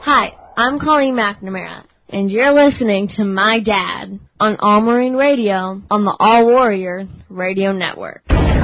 Hi, I'm Colleen McNamara, and you're listening to My Dad on All Marine Radio on the All Warrior Radio Network.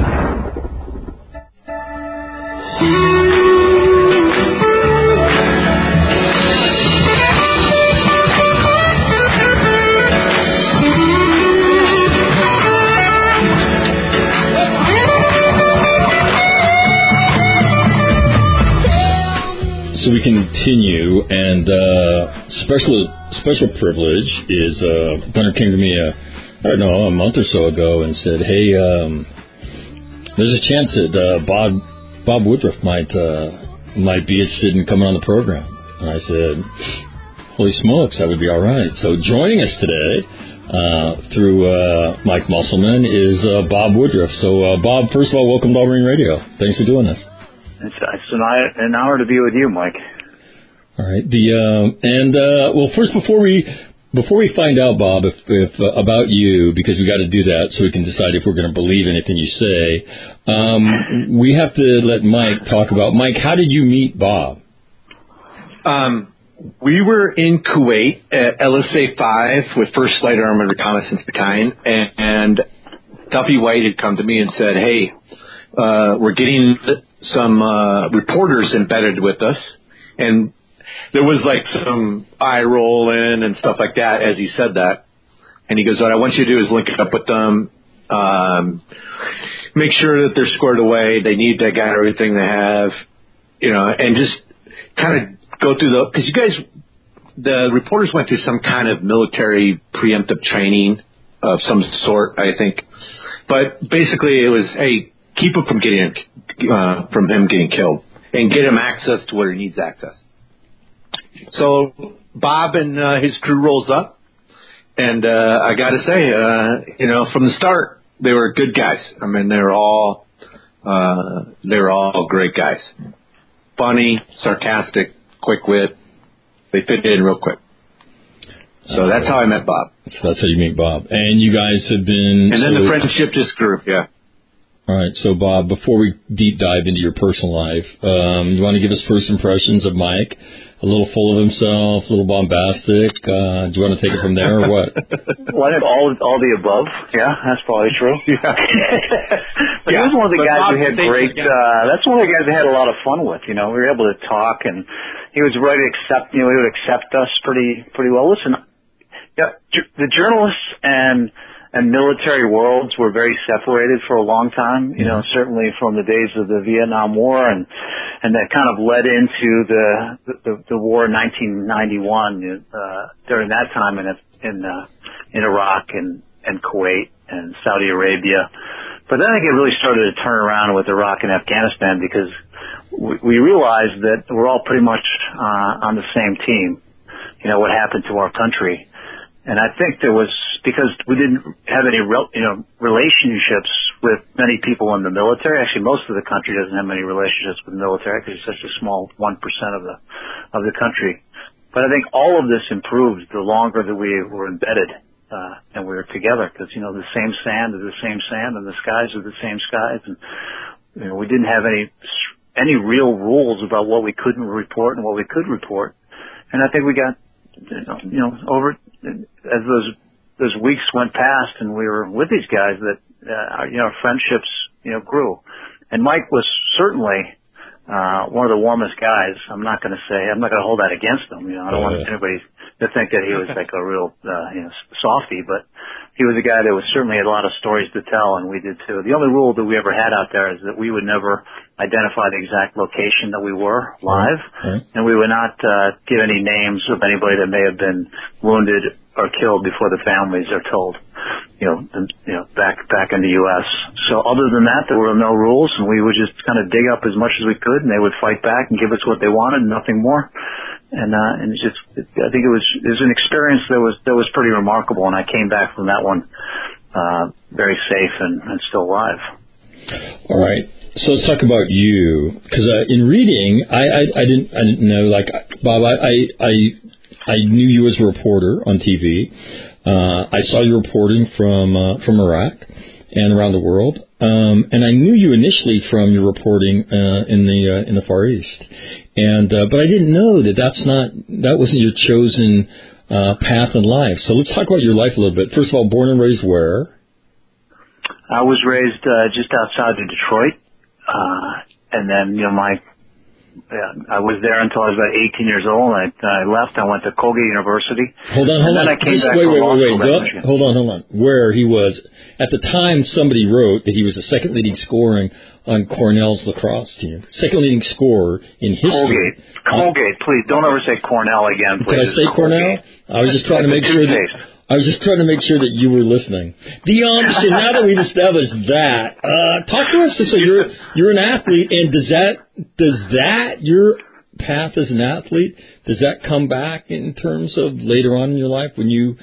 So we continue, and special privilege is Gunner came to me, a month or so ago and said, hey, there's a chance that Bob Woodruff might be interested in coming on the program. And I said, holy smokes, that would be all right. So joining us today through Mike Musselman is Bob Woodruff. So, Bob, first of all, welcome to All Marine Radio. Thanks for doing this. It's an honor to be with you, Mike. All right. Well, first, before we find out, Bob, if about you, because we got to do that so we can decide if we're going to believe anything you say, we have to let Mike talk about. Mike, how did you meet Bob? We were in Kuwait at LSA 5 with 1st Light Armored Reconnaissance Battalion, and Duffy White had come to me and said, hey, we're getting some reporters embedded with us, and there was like some eye rolling and stuff like that as he said that. And he goes, what I want you to do is link up with them, make sure that they're squared away, they got everything they have, and just kind of go through because you guys, the reporters went through some kind of military preemptive training of some sort, I think. But basically it was, hey, keep him from him getting killed, and get him access to where he needs access. So Bob and his crew rolls up, and I got to say, from the start, they were good guys. I mean, they were all great guys, funny, sarcastic, quick wit. They fit in real quick. So that's how I met Bob. So that's how you meet Bob, and you guys have been. And then the friendship just grew. Yeah. All right, so Bob, before we deep dive into your personal life, you want to give us first impressions of Mike? A little full of himself, a little bombastic. Do you want to take it from there or what? Well, I think all the above. Yeah, that's probably true. Yeah. But he was one of the guys we had great. That's one of the guys we had a lot of fun with. We were able to talk, and he was ready to accept. He would accept us pretty well. Listen, the journalists and military worlds were very separated for a long time, certainly from the days of the Vietnam War, and that kind of led into the war in 1991, during that time in Iraq and Kuwait and Saudi Arabia. But then I think it really started to turn around with Iraq and Afghanistan, because we realized that we're all pretty much on the same team, what happened to our country. And I think there was, because we didn't have any relationships with many people in the military. Actually, most of the country doesn't have many relationships with the military because it's such a small 1% of the country. But I think all of this improved the longer that we were embedded and we were together, because the same sand is the same sand, and the skies are the same skies, and we didn't have any real rules about what we couldn't report and what we could report. And I think we got over as those weeks went past and we were with these guys, that our friendships grew. And Mike was certainly one of the warmest guys. I'm not going to hold that against him. I don't want anybody to think that he was like a real softy, but he was a guy that certainly had a lot of stories to tell, and we did too. The only rule that we ever had out there is that we would never identify the exact location that we were live, and we would not give any names of anybody that may have been wounded or killed before the families are told, back in the U.S. So other than that, there were no rules, and we would just kind of dig up as much as we could, and they would fight back and give us what they wanted, nothing more. And it's just, I think it was an experience that was pretty remarkable, and I came back from that one very safe and still alive. All right. So let's talk about you, because in reading, I didn't know, like, Bob, I knew you as a reporter on TV. I saw you reporting from Iraq and around the world, and I knew you initially from your reporting in the Far East. And but I didn't know that wasn't your chosen path in life. So let's talk about your life a little bit. First of all, born and raised where? I was raised just outside of Detroit, and then I was there until I was about 18 years old. I left. I went to Colgate University. Hold on. Then I came back wait. Hold on. Where he was at the time, somebody wrote that he was the second leading scorer on Cornell's lacrosse team. Second leading scorer in history. Colgate, please don't ever say Cornell again. Please. Did I say Cornell? I was just trying to make sure that you were listening. So now that we've established that, talk to us. So you're an athlete, and does that your path as an athlete, does that come back in terms of later on in your life when you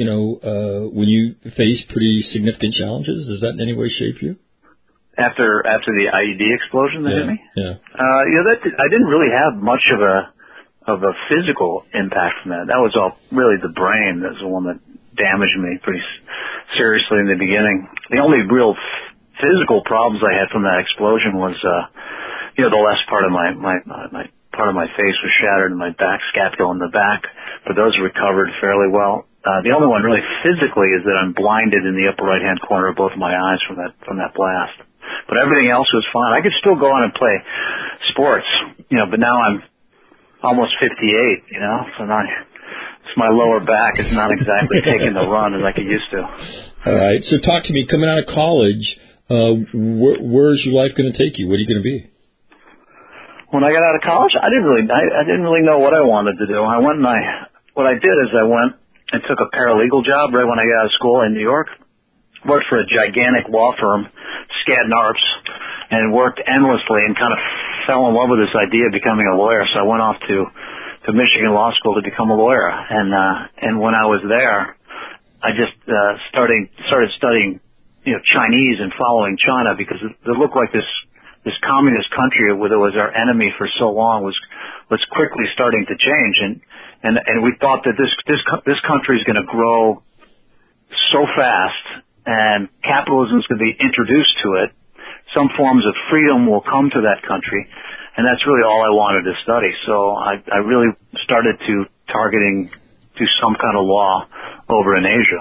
face pretty significant challenges? Does that in any way shape you? After the IED explosion that hit me? Yeah. I didn't really have much of a physical impact from that. That was all really the brain that's the one that damaged me pretty seriously in the beginning. The only real physical problems I had from that explosion was, the left part of my part of my face was shattered and my back scapula in the back, but those recovered fairly well. The only one really physically is that I'm blinded in the upper right-hand corner of both of my eyes from that blast. But everything else was fine. I could still go on and play sports, but now I'm almost 58, so now it's my lower back is not exactly taking the run as I could used to. All right. So talk to me. Coming out of college, where's your life going to take you? What are you going to be? When I got out of college, I didn't really know what I wanted to do. What I did is I went and took a paralegal job right when I got out of school in New York. Worked for a gigantic law firm, Skadden Arps, and worked endlessly and kind of fell in love with this idea of becoming a lawyer. So I went off to Michigan Law School to become a lawyer. And when I was there, I just started studying Chinese and following China because it looked like this communist country, where it was our enemy for so long, was quickly starting to change. And we thought that this country is going to grow so fast, and capitalism is going to be introduced to it. Some forms of freedom will come to that country, and that's really all I wanted to study. So I really started to do some kind of law over in Asia.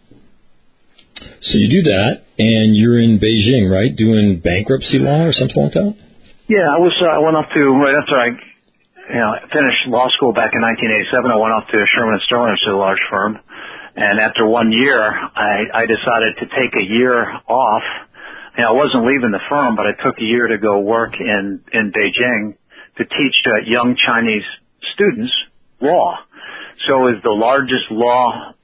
So you do that, and you're in Beijing, right, doing bankruptcy law or something like that? Yeah, I went off to, right after I finished law school back in 1987, I went off to Sherman & Sterling, which is a large firm. And after 1 year, I decided to take a year off. I wasn't leaving the firm, but I took a year to go work in Beijing to teach young Chinese students law. So it was the largest law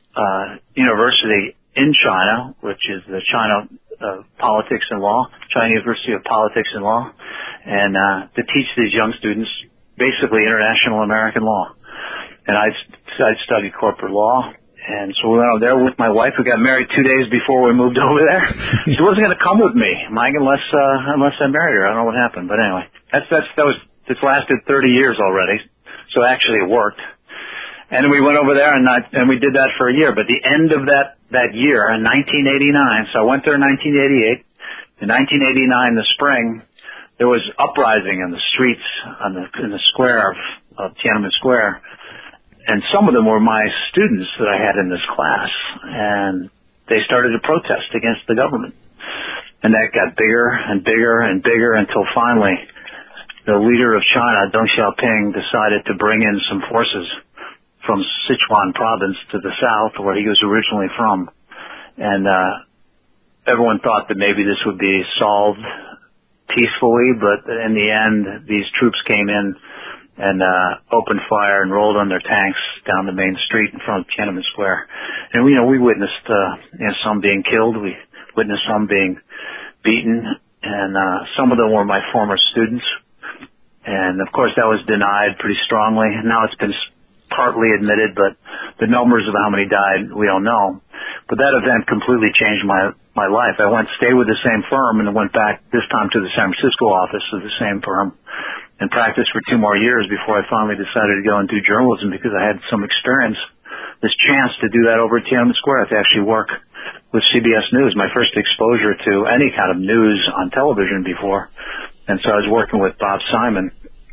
university in China, which is the China Politics and Law, China University of Politics and Law, and to teach these young students basically international American law. And I studied corporate law. And so we went over there with my wife, who got married 2 days before we moved over there. She wasn't going to come with me, Mike, unless I married her. I don't know what happened, but anyway, it's lasted 30 years already. So actually, it worked. And we went over there and we did that for a year. But the end of that year in 1989, so I went there in 1988. In 1989, the spring, there was uprising in the streets in the square of Tiananmen Square. And some of them were my students that I had in this class, and they started to protest against the government. And that got bigger and bigger and bigger until finally the leader of China, Deng Xiaoping, decided to bring in some forces from Sichuan province to the south, where he was originally from. And everyone thought that maybe this would be solved peacefully, but in the end, these troops came in and opened fire and rolled on their tanks down the main street in front of Tiananmen Square. And we witnessed some being killed. We witnessed some being beaten, and some of them were my former students. And of course, that was denied pretty strongly. Now it's been partly admitted, but the numbers of how many died, we don't know. But that event completely changed my life. I stayed with the same firm, and then went back this time to the San Francisco office of the same firm, and practiced for 2 more years before I finally decided to go and do journalism, because I had some experience, this chance to do that over at Tiananmen Square, to actually work with CBS News, my first exposure to any kind of news on television before. And so I was working with Bob Simon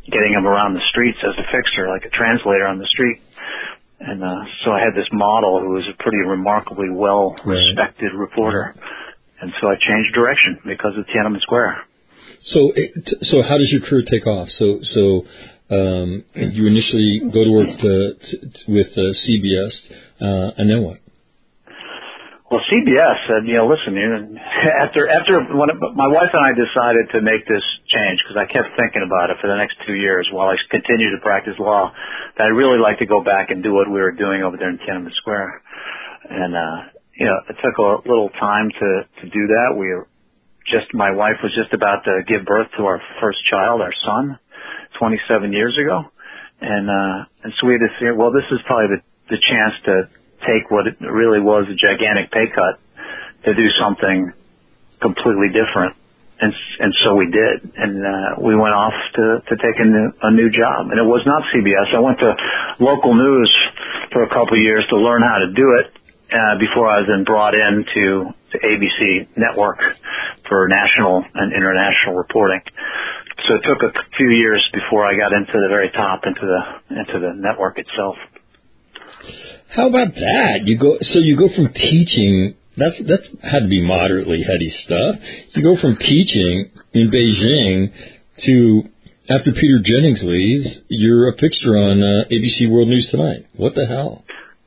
getting him around the streets as a fixer, like a translator on the street. And so I had this model who was a pretty remarkably well-respected reporter. And so I changed direction because of Tiananmen Square. So how does your career take off? So you initially go to work with CBS, and then what? Well, CBS said, listen, after when my wife and I decided to make this change, because I kept thinking about it for the next 2 years while I continued to practice law, that I'd really like to go back and do what we were doing over there in Tiananmen Square. And, it took a little time to do that. My wife was just about to give birth to our first child, our son, 27 years ago. And so we had to say, well, this is probably the chance to take what it really was a gigantic pay cut to do something completely different. And so we did. And we went off to take a new job. And it was not CBS. I went to local news for a couple of years to learn how to do it before I was then brought in to ABC Network for national and international reporting. So it took a few years before I got into the very top, into the network itself. How about that? You go from teaching. That had to be moderately heady stuff. You go from teaching in Beijing to, after Peter Jennings leaves, you're a fixture on ABC World News Tonight. What the hell?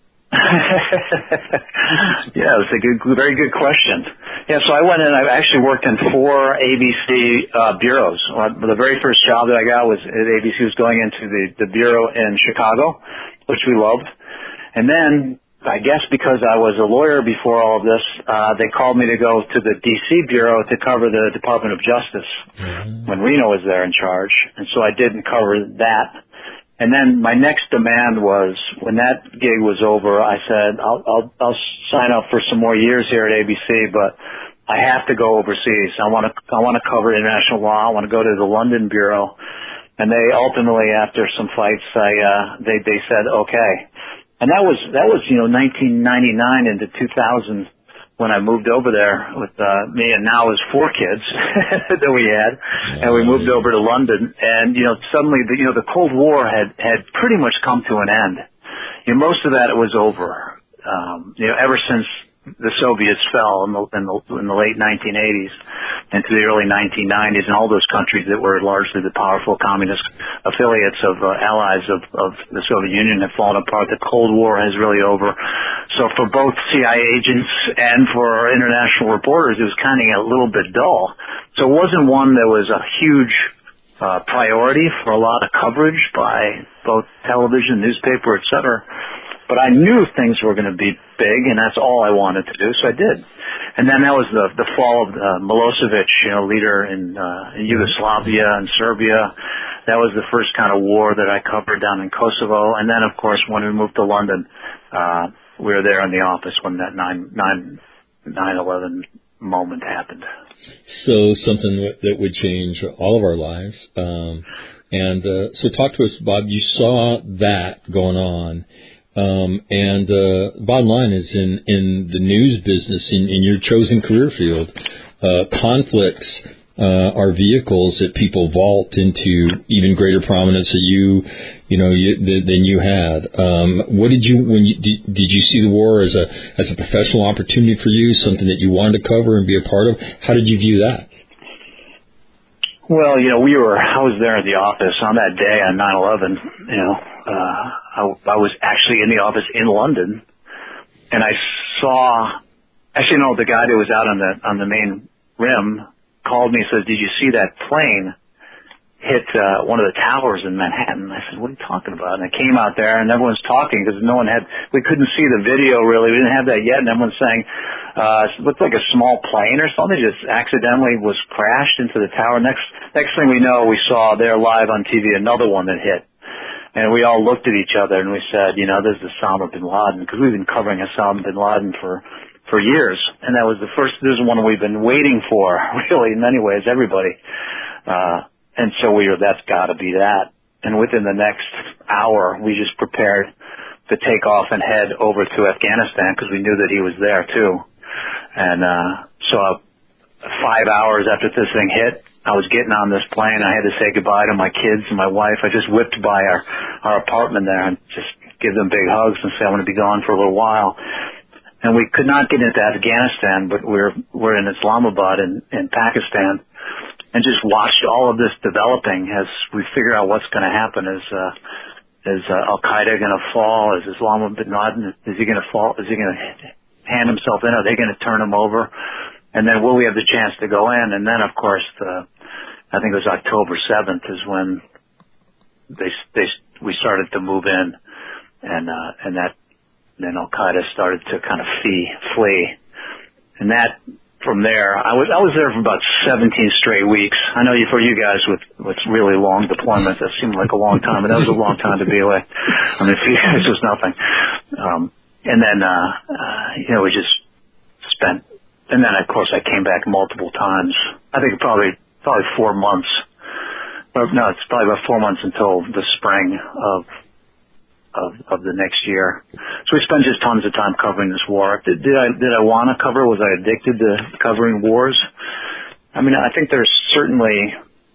Yeah, it's a very good question. Yeah, so I went in. I actually worked in 4 ABC bureaus. The very first job that I got was at ABC was going into the bureau in Chicago, which we loved. And then, I guess because I was a lawyer before all of this, they called me to go to the D.C. bureau to cover the Department of Justice when Reno was there in charge. And so I did cover that. And then my next demand was, when that gig was over, I said, I'll sign up for some more years here at ABC, but I have to go overseas. I want to cover international law. I want to go to the London bureau. And they ultimately, after some fights, they said, okay. And that was 1999 into 2000 when I moved over there with me, and now it was 4 kids that we had, and we moved over to London. And suddenly the Cold War had pretty much come to an end. Most of that was over. Ever since the Soviets fell in the late 1980s into the early 1990s, and all those countries that were largely the powerful communist affiliates of allies of the Soviet Union have fallen apart. The Cold War is really over. So for both CIA agents and for international reporters, it was kind of a little bit dull. So it wasn't one that was a huge priority for a lot of coverage by both television, newspaper, et cetera. But I knew things were going to be big, and that's all I wanted to do, so I did. And then that was the fall of Milosevic, leader in Yugoslavia and Serbia. That was the first kind of war that I covered down in Kosovo. And then, of course, when we moved to London, we were there in the office when that 9/11 moment happened. So something that would change all of our lives. So talk to us, Bob. You saw that going on. Bottom line is in the news business, in your chosen career field, conflicts are vehicles that people vault into even greater prominence than you had. What did you see the war as a professional opportunity for you, something that you wanted to cover and be a part of? How did you view that? Well, I was there at the office on that day on 9/11, I was actually in the office in London, and I saw, the guy that was out on the main rim called me and says, "Did you see that plane hit one of the towers in Manhattan?" I said, "What are you talking about?" And I came out there, and everyone's talking because we couldn't see the video really. We didn't have that yet, and everyone's saying, it looked like a small plane or something just accidentally was crashed into the tower. Next thing we know, we saw there live on TV another one that hit. And we all looked at each other and we said, this is Osama bin Laden, because we've been covering Osama bin Laden for years. And this is one we've been waiting for, really, in many ways, everybody. And so that's gotta be that. And within the next hour, we just prepared to take off and head over to Afghanistan because we knew that he was there too. And, so 5 hours after this thing hit, I was getting on this plane. I had to say goodbye to my kids and my wife. I just whipped by our apartment there and just give them big hugs and say I'm going to be gone for a little while. And we could not get into Afghanistan, but we're in Islamabad in Pakistan, and just watched all of this developing as we figure out what's going to happen. Is Al Qaeda going to fall? Is Osama bin Laden? Is he going to fall? Is he going to hand himself in? Are they going to turn him over? And then will we have the chance to go in? And then, of course, I think it was October 7th is when we started to move in, and then Al Qaeda started to kind of flee, and that from there, I was there for about 17 straight weeks. I know for you guys with really long deployments, that seemed like a long time, but that was a long time to be away. I mean, for you guys, it was nothing. And then we just spent. And then, of course, I came back multiple times. I think probably 4 months. No, it's probably about 4 months until the spring of the next year. So we spent just tons of time covering this war. Did I want to cover? Was I addicted to covering wars? I mean, I think there's certainly.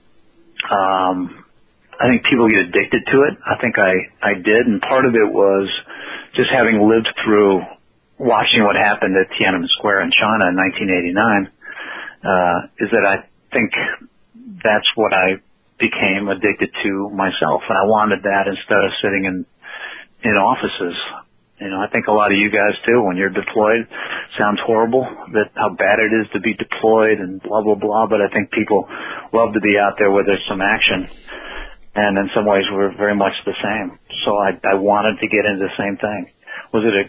I think people get addicted to it. I think I did, and part of it was just having lived through. Watching what happened at Tiananmen Square in China in 1989, is that I think that's what I became addicted to myself, and I wanted that instead of sitting in offices. You know, I think a lot of you guys too, when you're deployed, sounds horrible, that how bad it is to be deployed and blah, blah, blah, but I think people love to be out there where there's some action, and in some ways we're very much the same. So I wanted to get into the same thing. Was it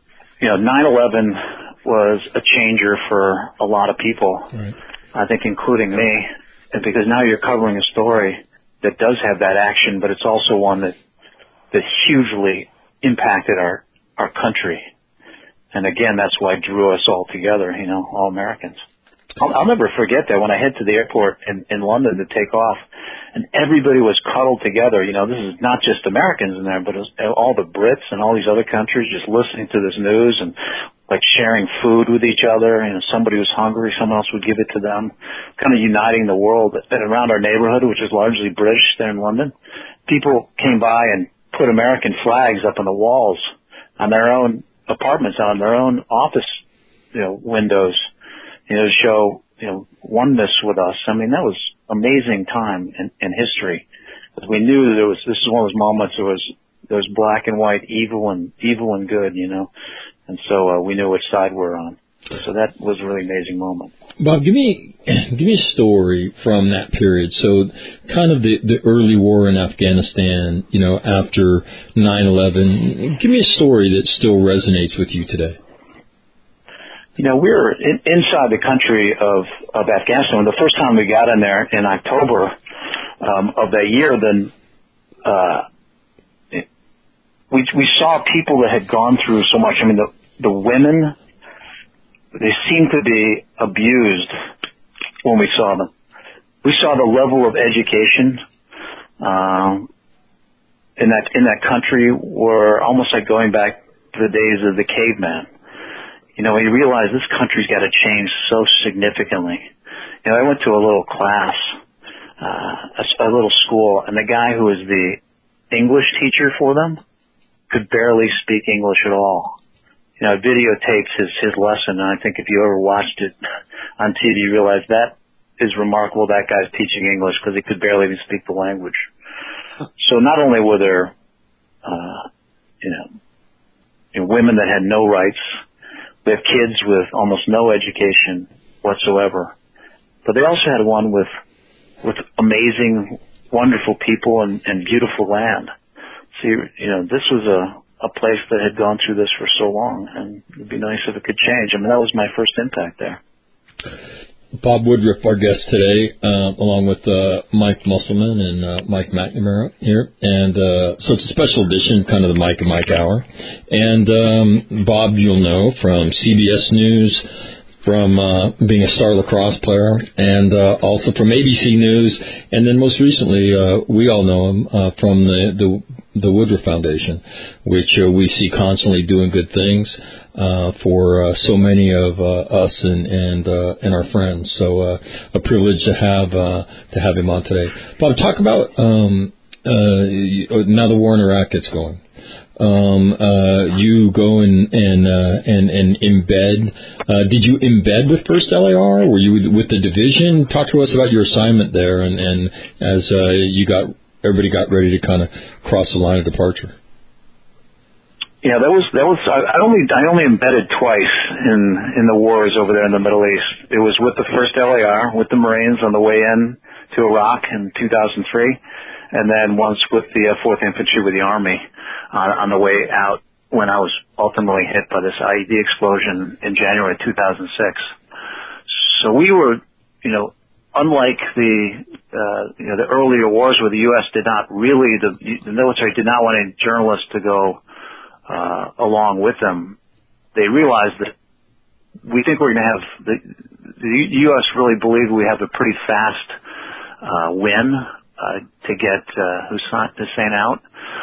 9/11 was a changer for a lot of people, right. I think including me, and because now you're covering a story that does have that action, but it's also one that hugely impacted our country. And again, that's why drew us all together, all Americans. I'll never forget that when I head to the airport in London to take off, and everybody was cuddled together. This is not just Americans in there, but all the Brits and all these other countries just listening to this news and like sharing food with each other. Somebody was hungry, someone else would give it to them, kind of uniting the world. And around our neighborhood, which is largely British there in London, people came by and put American flags up on the walls on their own apartments, on their own office, windows, to show, oneness with us. I mean, that was amazing time in history. Because we knew this is one of those moments there was black and white, evil and good, and so we knew which side we're on. So that was a really amazing moment. Bob, give me a story from that period. So kind of the early war in Afghanistan, after 9/11. Give me a story that still resonates with you today. We were inside the country of Afghanistan. The first time we got in there in October of that year, then we saw people that had gone through so much. I mean, the women, they seemed to be abused when we saw them. We saw the level of education in that country were almost like going back to the days of the caveman. You realize this country's got to change so significantly. I went to a little class, a little school, and the guy who was the English teacher for them could barely speak English at all. Videotapes his lesson, and I think if you ever watched it on TV, you realize that is remarkable. That guy's teaching English because he could barely even speak the language. So not only were there, women that had no rights. We have kids with almost no education whatsoever. But they also had one with amazing, wonderful people and beautiful land. See, this was a place that had gone through this for so long, and it'd be nice if it could change. I mean, that was my first impact there. Bob Woodruff, our guest today, along with Mike Musselman and Mike McNamara here. And so it's a special edition, kind of the Mike and Mike Hour. And Bob, you'll know from CBS News, from being a star lacrosse player, and also from ABC News. And then most recently, we all know him from the the Woodruff Foundation, which we see constantly doing good things for so many of us and our friends. So a privilege to have him on today. Bob, talk about now the war in Iraq gets going. You go and embed. Did you embed with 1st LAR? Were you with the division? Talk to us about your assignment there, and as everybody got ready to kind of cross the line of departure. Yeah, that was. I only embedded twice in the wars over there in the Middle East. It was with the 1st LAR, with the Marines on the way in to Iraq in 2003, and then once with the 4th Infantry with the Army on the way out when I was ultimately hit by this IED explosion in January 2006. So we were, unlike the earlier wars where the U.S. did not really, the military did not want any journalists to go along with them. They realized that we think we're going to have, the U.S. really believed we have a pretty fast win to get Hussein out.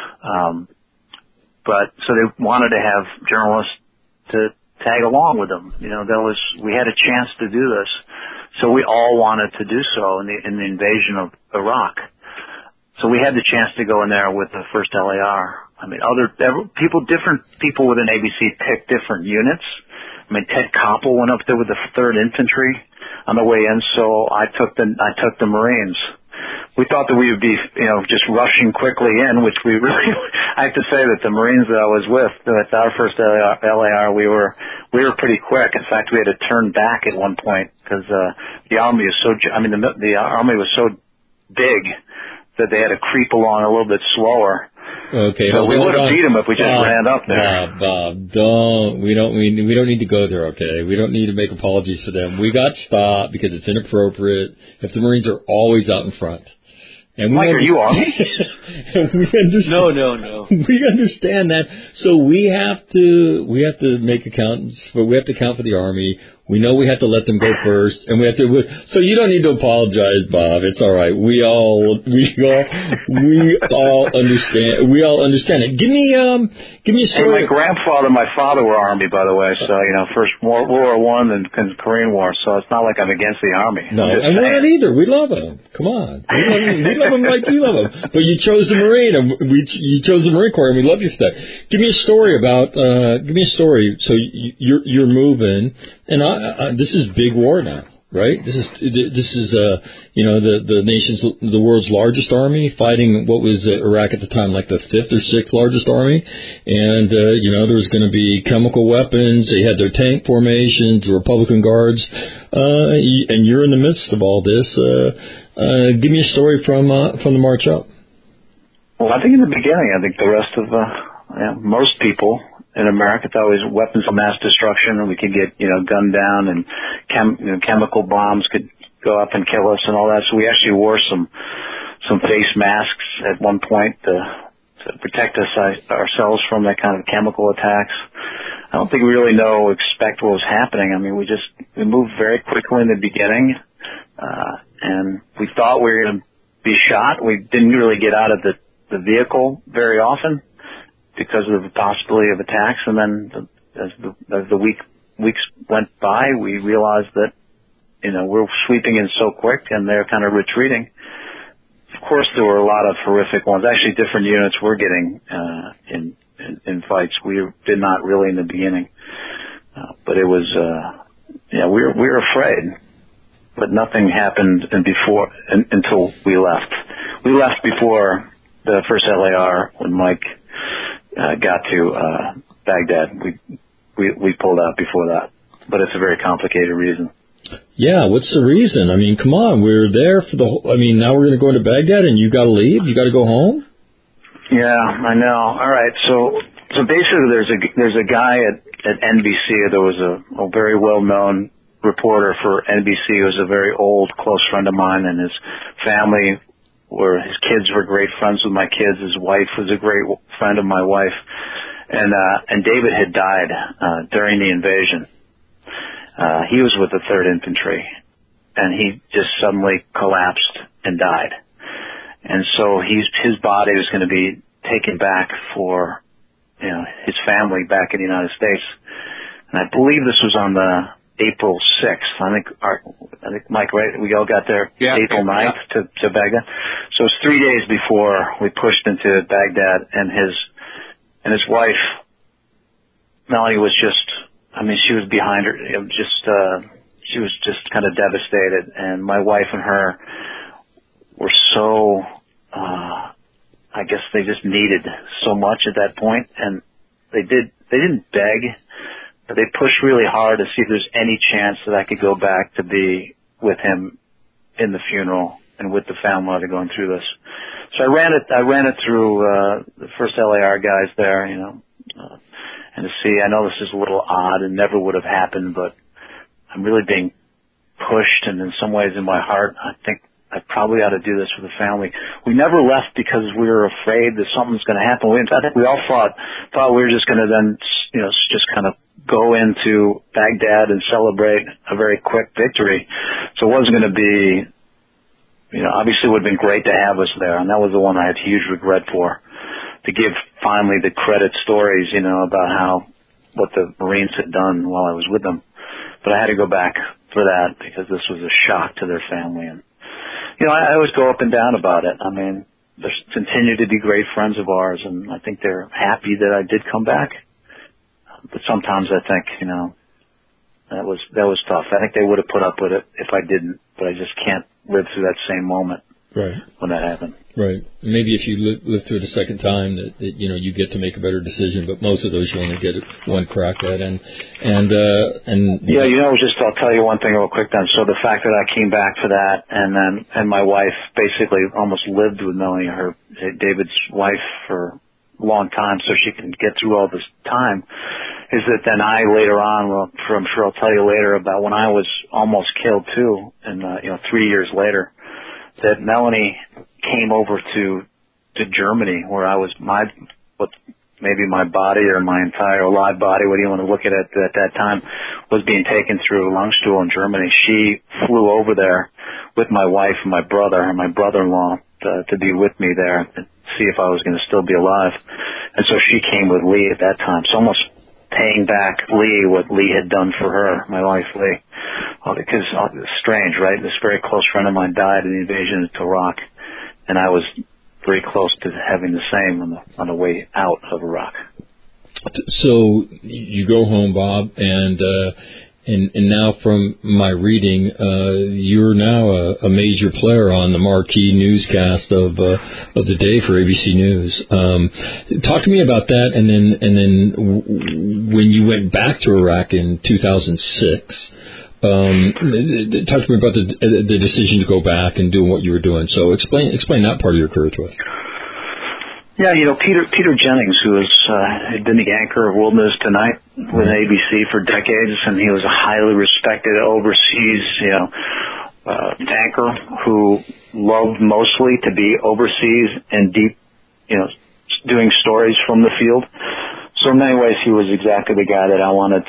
But so they wanted to have journalists to tag along with them. We had a chance to do this. So we all wanted to do so in the invasion of Iraq. So we had the chance to go in there with the 1st LAR. I mean, different people within ABC picked different units. I mean, Ted Koppel went up there with the 3rd Infantry on the way in, so I took the Marines. We thought that we would be, just rushing quickly in, which we really, I have to say that the Marines that I was with our 1st LAR, we were pretty quick. In fact, we had to turn back at one point because, the Army is the Army was so big that they had to creep along a little bit slower. Okay. So we would have beat them if we just ran up there. Bob, we don't need to go there, okay? We don't need to make apologies for them. We got stopped because it's inappropriate if the Marines are always out in front. And Mike, are you Army? No. We understand that. So we have to make accountants, but we have to account for the Army. We know we have to let them go first, and we have to. So you don't need to apologize, Bob. It's all right. We all understand. We all understand it. Give me a story. Hey, my grandfather and my father were Army, by the way. So first World War I and Korean War. So it's not like I'm against the Army. No, and we're not either. We love them. Come on, we love them like you love them. But you chose the Marine, and you chose the Marine Corps, and we love you for that. Give me a story about. Give me a story. So you're moving. And this is big war now, right? This is the nation's, the world's largest army fighting what was Iraq at the time, like the 5th or 6th largest army. And there was going to be chemical weapons. They had their tank formations, the Republican Guards, and you're in the midst of all this. Give me a story from the march up. Well, I think in the beginning, the rest of most people in America thought it was weapons of mass destruction, and we could get, gunned down, and chemical bombs could go up and kill us and all that. So we actually wore some face masks at one point to protect ourselves from that kind of chemical attacks. I don't think we really expect what was happening. I mean, we moved very quickly in the beginning, and we thought we were going to be shot. We didn't really get out of the vehicle very often because of the possibility of attacks. And then as the weeks went by, we realized that, we're sweeping in so quick and they're kind of retreating. Of course, there were a lot of horrific ones. Actually, different units were getting in fights. We did not really in the beginning. But it was, we were afraid. But nothing happened until we left. We left before the 1st LAR when Mike got to Baghdad. We pulled out before that, but it's a very complicated reason. Yeah, what's the reason? I mean, come on, we're there for the whole. I mean, now we're going to go into Baghdad, and you got to leave. You got to go home. Yeah, I know. All right, so basically, there's a guy at NBC. There was a very well known reporter for NBC who was a very old close friend of mine, and his family. His kids were great friends with my kids. His wife was a great friend of my wife. And David had died, during the invasion. He was with the 3rd Infantry, and he just suddenly collapsed and died. And so his body was going to be taken back for, his family back in the United States. And I believe this was on the April 6th. I think Mike, right? We all got there April 9th to Baghdad. So it was 3 days before we pushed into Baghdad, and his wife, Melanie, was just, she was behind her. She was just kind of devastated. And my wife and her were so, I guess they just needed so much at that point. And they didn't beg, but they pushed really hard to see if there's any chance that I could go back to be with him in the funeral and with the family while they're going through this. So I ran it through the first LAR guys there, and to see, I know this is a little odd and never would have happened, but I'm really being pushed, and in some ways in my heart, I think I probably ought to do this for the family. We never left because we were afraid that something's going to happen. I think we all thought we were just going to then, just kind of go into Baghdad and celebrate a very quick victory. So it wasn't going to be, obviously it would have been great to have us there, and that was the one I had huge regret for, to give finally the credit stories, about what the Marines had done while I was with them. But I had to go back for that because this was a shock to their family. And, I always go up and down about it. They continue to be great friends of ours, and I think they're happy that I did come back. But sometimes I think, that was tough. I think they would have put up with it if I didn't, but I just can't live through that same moment when that happened. Right. Maybe if you live through it a second time, that you get to make a better decision. But most of those you only get one crack at. And I'll tell you one thing real quick then. So the fact that I came back for that, and my wife basically almost lived with Melanie, David's wife, for a long time, so she can get through all this time, is that then I later on, I'm sure I'll tell you later about when I was almost killed too, and 3 years later, that Melanie came over to Germany, where I was maybe my body or my entire live body, what do you want to look at that time, was being taken through Langstuhl in Germany. She flew over there with my wife and my brother and my brother-in-law to be with me there and see if I was going to still be alive. And so she came with Lee at that time. So almost paying back Lee what Lee had done for her, my wife Lee. Because it's strange, right? This very close friend of mine died in the invasion into Iraq, and I was very close to having the same on the way out of Iraq. So you go home, Bob, and now from my reading, you're now a major player on the marquee newscast of the day for ABC News. Talk to me about that, and then when you went back to Iraq in 2006. Talk to me about the decision to go back and do what you were doing. So explain that part of your career to us. Yeah, Peter Jennings, who had been the anchor of World News Tonight with ABC for decades, and he was a highly respected overseas, anchor who loved mostly to be overseas and deep, doing stories from the field. So in many ways, he was exactly the guy that I wanted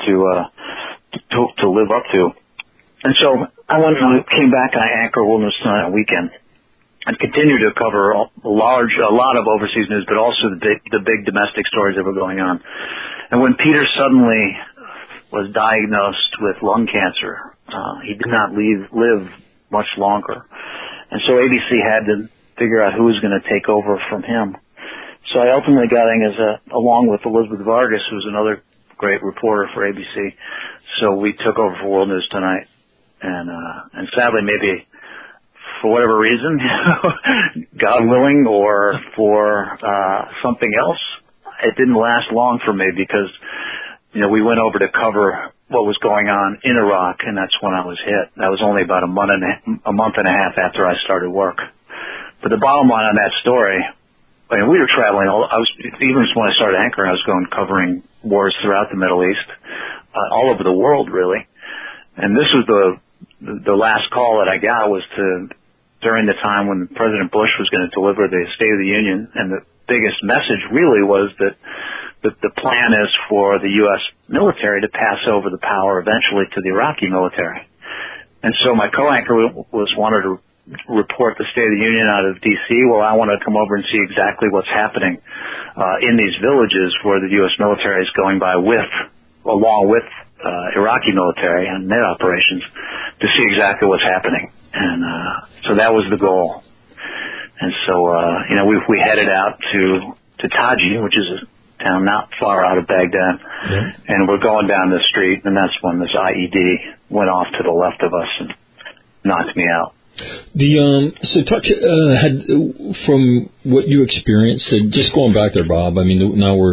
to live up to. And so I came back and I anchored World News Tonight on weekend and continued to cover a lot of overseas news, but also the big domestic stories that were going on. And when Peter suddenly was diagnosed with lung cancer, he did not live much longer. And so ABC had to figure out who was going to take over from him. So I ultimately got in along with Elizabeth Vargas, who was another great reporter for ABC. So we took over for World News Tonight. And sadly, maybe for whatever reason, God willing, or for something else, it didn't last long for me because, we went over to cover what was going on in Iraq, and that's when I was hit. That was only about a month and a half after I started work. But the bottom line on that story, we were traveling. Even when I started anchoring, I was covering wars throughout the Middle East, all over the world, really. And this was the last call that I got was during the time when President Bush was going to deliver the State of the Union, and the biggest message really was that the plan is for the U.S. military to pass over the power eventually to the Iraqi military. And so my co-anchor wanted to report the State of the Union out of D.C. Well, I wanted to come over and see exactly what's happening in these villages where the U.S. military is going by along with Iraqi military and their operations to see exactly what's happening. And so that was the goal. And so, we headed out to Taji, which is a town not far out of Baghdad, and we're going down the street, and that's when this IED went off to the left of us and knocked me out. So talk from what you experienced. Just going back there, Bob. I mean, now we're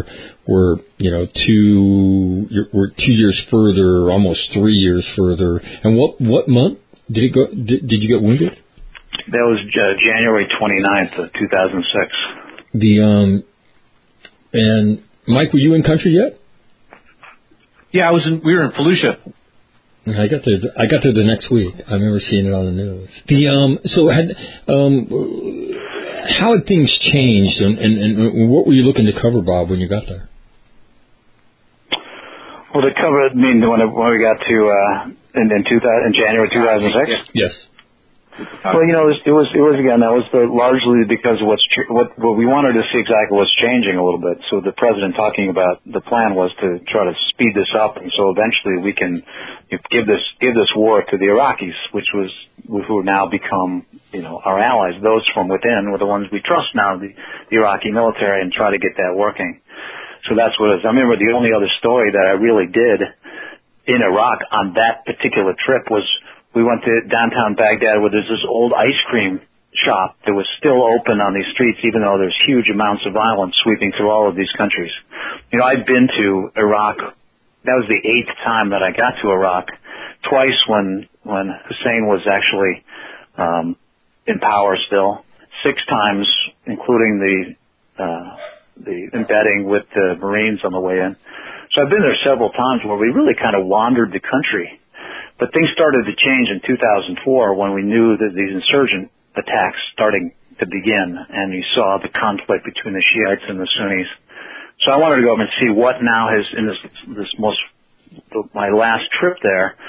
2 years further, almost 3 years further. And what month did it go? Did you get wounded? That was January 29th of 2006. And Mike, were you in country yet? Yeah, we were in Fallujah. I got there the next week. I remember seeing it on the news. How had things changed, and what were you looking to cover, Bob, when you got there? Well, to cover, when we got to in January 2006. Yes. Well, it was again, that was largely because of what we wanted to see exactly what's changing a little bit. So the president talking about the plan was to try to speed this up, and so eventually we can give this war to the Iraqis, who now become our allies. Those from within were the ones we trust now, the Iraqi military, and try to get that working. So that's what it is. I remember the only other story that I really did in Iraq on that particular trip was. We went to downtown Baghdad where there's this old ice cream shop that was still open on these streets even though there's huge amounts of violence sweeping through all of these countries. I'd been to Iraq. That was the 8th time that I got to Iraq. Twice when Hussein was actually in power still. 6 times, including the embedding with the Marines on the way in. So I've been there several times where we really kind of wandered the country. But things started to change in 2004 when we knew that these insurgent attacks starting to begin, and you saw the conflict between the Shiites and the Sunnis. So I wanted to go up and see what now has in my last trip there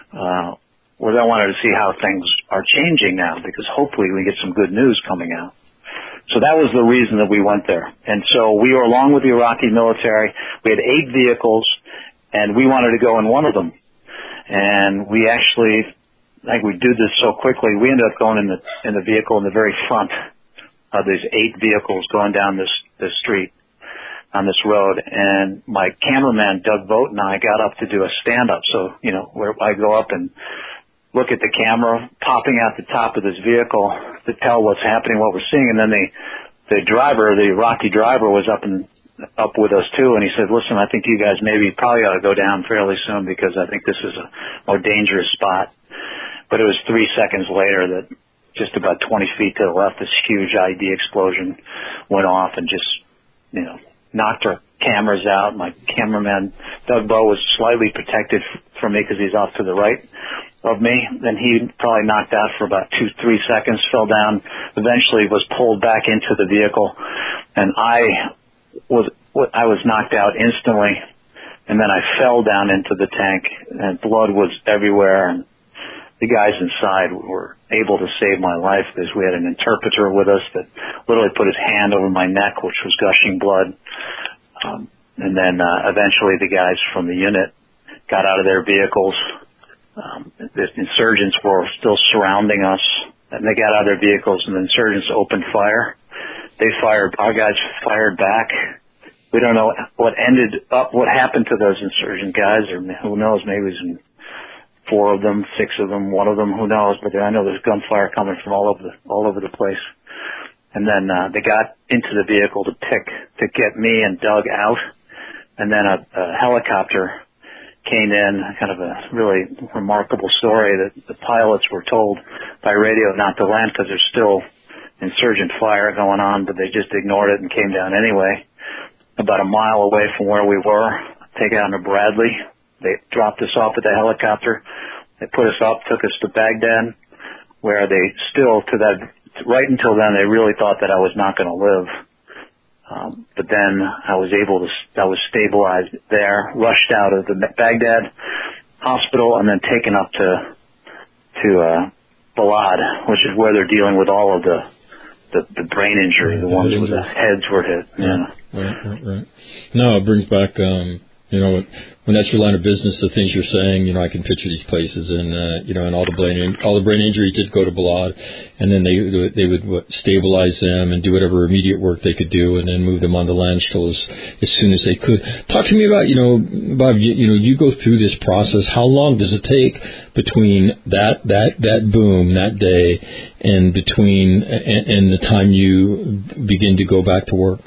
was I wanted to see how things are changing now because hopefully we get some good news coming out. So that was the reason that we went there. And so we were along with the Iraqi military. We had 8 vehicles, and we wanted to go in one of them. And we actually, we did this so quickly, we ended up going in the vehicle in the very front of these 8 vehicles going down this street on this road. And my cameraman, Doug Vogt, and I got up to do a stand-up. So, where I go up and look at the camera popping out the top of this vehicle to tell what's happening, what we're seeing. And then the Iraqi driver was up with us too, and he said, listen, I think you guys probably ought to go down fairly soon because I think this is a more dangerous spot. But it was 3 seconds later that just about 20 feet to the left, this huge IED explosion went off and just, knocked our cameras out. My cameraman, Doug Bowe, was slightly protected from me because he's off to the right of me. Then he probably knocked out for about 2-3 seconds, fell down, eventually was pulled back into the vehicle, and I was knocked out instantly, and then I fell down into the tank, and blood was everywhere, and the guys inside were able to save my life because we had an interpreter with us that literally put his hand over my neck, which was gushing blood. And then eventually the guys from the unit got out of their vehicles. The insurgents were still surrounding us, and they got out of their vehicles, and the insurgents opened fire. Our guys fired back. We don't know what happened to those insurgent guys, or who knows, maybe it was 4 of them, 6 of them, 1 of them, who knows, but I know there's gunfire coming from all over the place. And then, they got into the vehicle to get me and Doug out, and then a helicopter came in, kind of a really remarkable story that the pilots were told by radio not to land because there's still insurgent fire going on, but they just ignored it and came down anyway. About a mile away from where we were, taken down to Bradley. They dropped us off at the helicopter. They put us up, took us to Baghdad, where they still, right until then, they really thought that I was not going to live. But then I was stabilized there, rushed out of the Baghdad hospital, and then taken up to Balad, which is where they're dealing with all of the brain injury, the ones where the heads were hit. Yeah. Right. No, it brings back, when that's your line of business, the things you're saying, I can picture these places, and and all the brain injury did go to Balad, and then they would stabilize them and do whatever immediate work they could do, and then move them on to Landstuhl as soon as they could. Talk to me about, Bob, you go through this process. How long does it take between that boom that day and the time you begin to go back to work?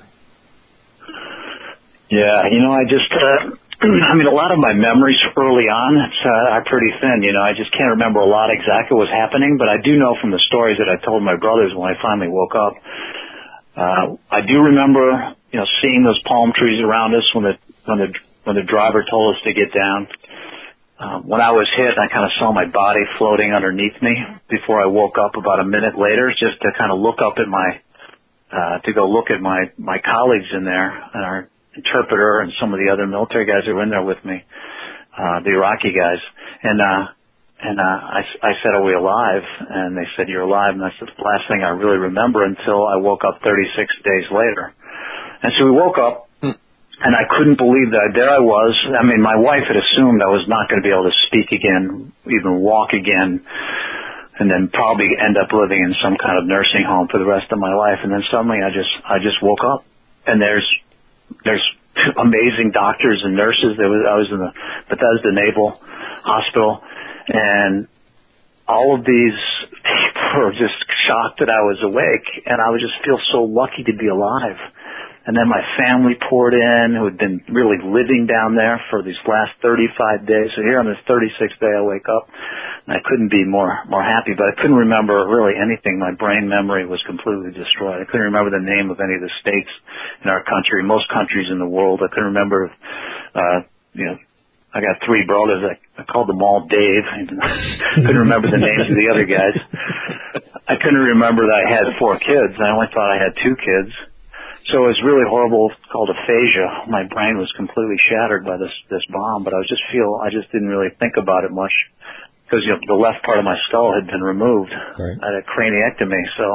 Yeah, I just, a lot of my memories early on are pretty thin. I just can't remember a lot exactly what was happening, but I do know from the stories that I told my brothers when I finally woke up. I do remember, seeing those palm trees around us when the driver told us to get down. When I was hit, I kind of saw my body floating underneath me before I woke up about a minute later, just to kind of look up at to go look at my colleagues in there, and our interpreter and some of the other military guys that were in there with me, the Iraqi guys. And I said, "Are we alive?" And they said, "You're alive." And that's the last thing I really remember until I woke up 36 days later. And so we woke up, and I couldn't believe that there I was. My wife had assumed I was not going to be able to speak again, even walk again, and then probably end up living in some kind of nursing home for the rest of my life. And then suddenly I just woke up, and there's amazing doctors and nurses. I was in the Bethesda Naval Hospital, and all of these people were just shocked that I was awake, and I would just feel so lucky to be alive. And then my family poured in, who had been really living down there for these last 35 days. So here on this 36th day, I wake up, and I couldn't be more happy, but I couldn't remember really anything. My brain memory was completely destroyed. I couldn't remember the name of any of the states in our country, most countries in the world. I couldn't remember, I got 3 brothers. I called them all Dave. I couldn't remember the names of the other guys. I couldn't remember that I had 4 kids. I only thought I had 2 kids. So it was really horrible, called aphasia. My brain was completely shattered by this bomb, but I just didn't really think about it much because, the left part of my skull had been removed. Right. I had a craniectomy. So,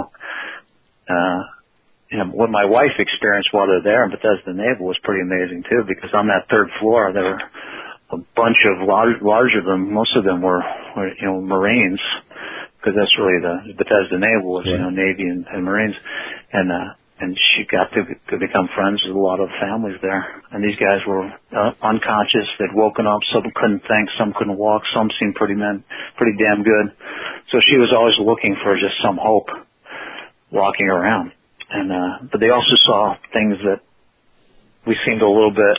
what my wife experienced while they're there in Bethesda Naval was pretty amazing too, because on that 3rd floor, there were a bunch of larger than most of them were Marines, because that's really the Bethesda Naval was, Navy and Marines. And she got to become friends with a lot of families there. And these guys were unconscious. They'd woken up. Some couldn't think. Some couldn't walk. Some seemed pretty damn good. So she was always looking for just some hope walking around. And but they also saw things that we seemed a little bit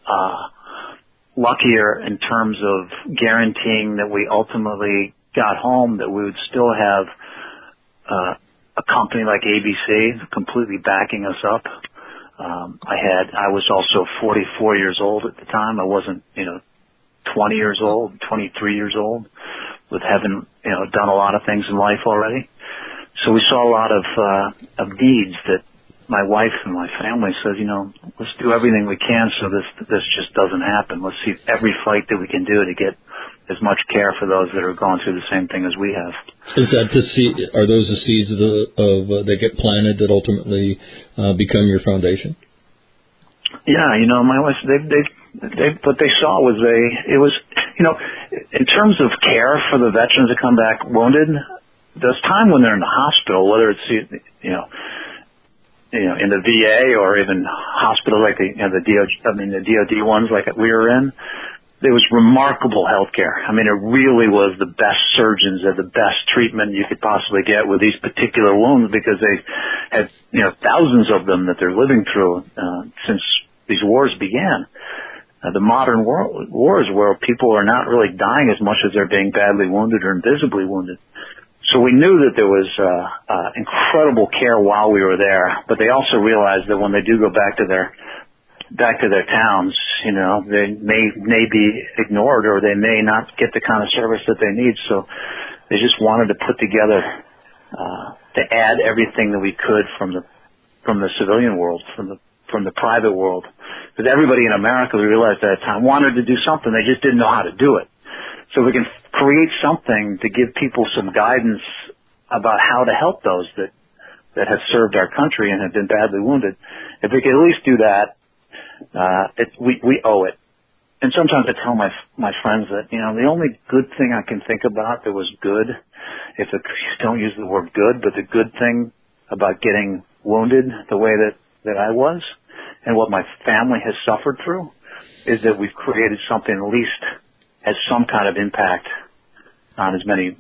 luckier in terms of guaranteeing that we ultimately got home, that we would still have a company like ABC completely backing us up. I was also 44 years old at the time. I wasn't, 20 years old, 23 years old, with having, done a lot of things in life already. So we saw a lot of needs that my wife and my family says, let's do everything we can so this just doesn't happen. Let's see every fight that we can do to get as much care for those that are going through the same thing as we have. Is that are those the seeds that get planted that ultimately become your foundation? Yeah, my wife, what they saw was it was, in terms of care for the veterans that come back wounded, there's time when they're in the hospital, whether it's, in the VA or even hospital like the DOD ones like we were in. It was remarkable health care. It really was the best surgeons and the best treatment you could possibly get with these particular wounds, because they had, thousands of them that they're living through since these wars began. The modern wars where people are not really dying as much as they're being badly wounded or invisibly wounded. So we knew that there was incredible care while we were there, but they also realized that when they do go back to their towns, they may be ignored, or they may not get the kind of service that they need. So they just wanted to put together, to add everything that we could from the civilian world, from the private world. Because everybody in America, we realized at that time, wanted to do something. They just didn't know how to do it. So we can create something to give people some guidance about how to help those that that have served our country and have been badly wounded. If we could at least do that, we owe it. And sometimes I tell my friends that, the only good thing I can think about that was good, don't use the word good, but the good thing about getting wounded the way that I was and what my family has suffered through is that we've created something at least has some kind of impact on as many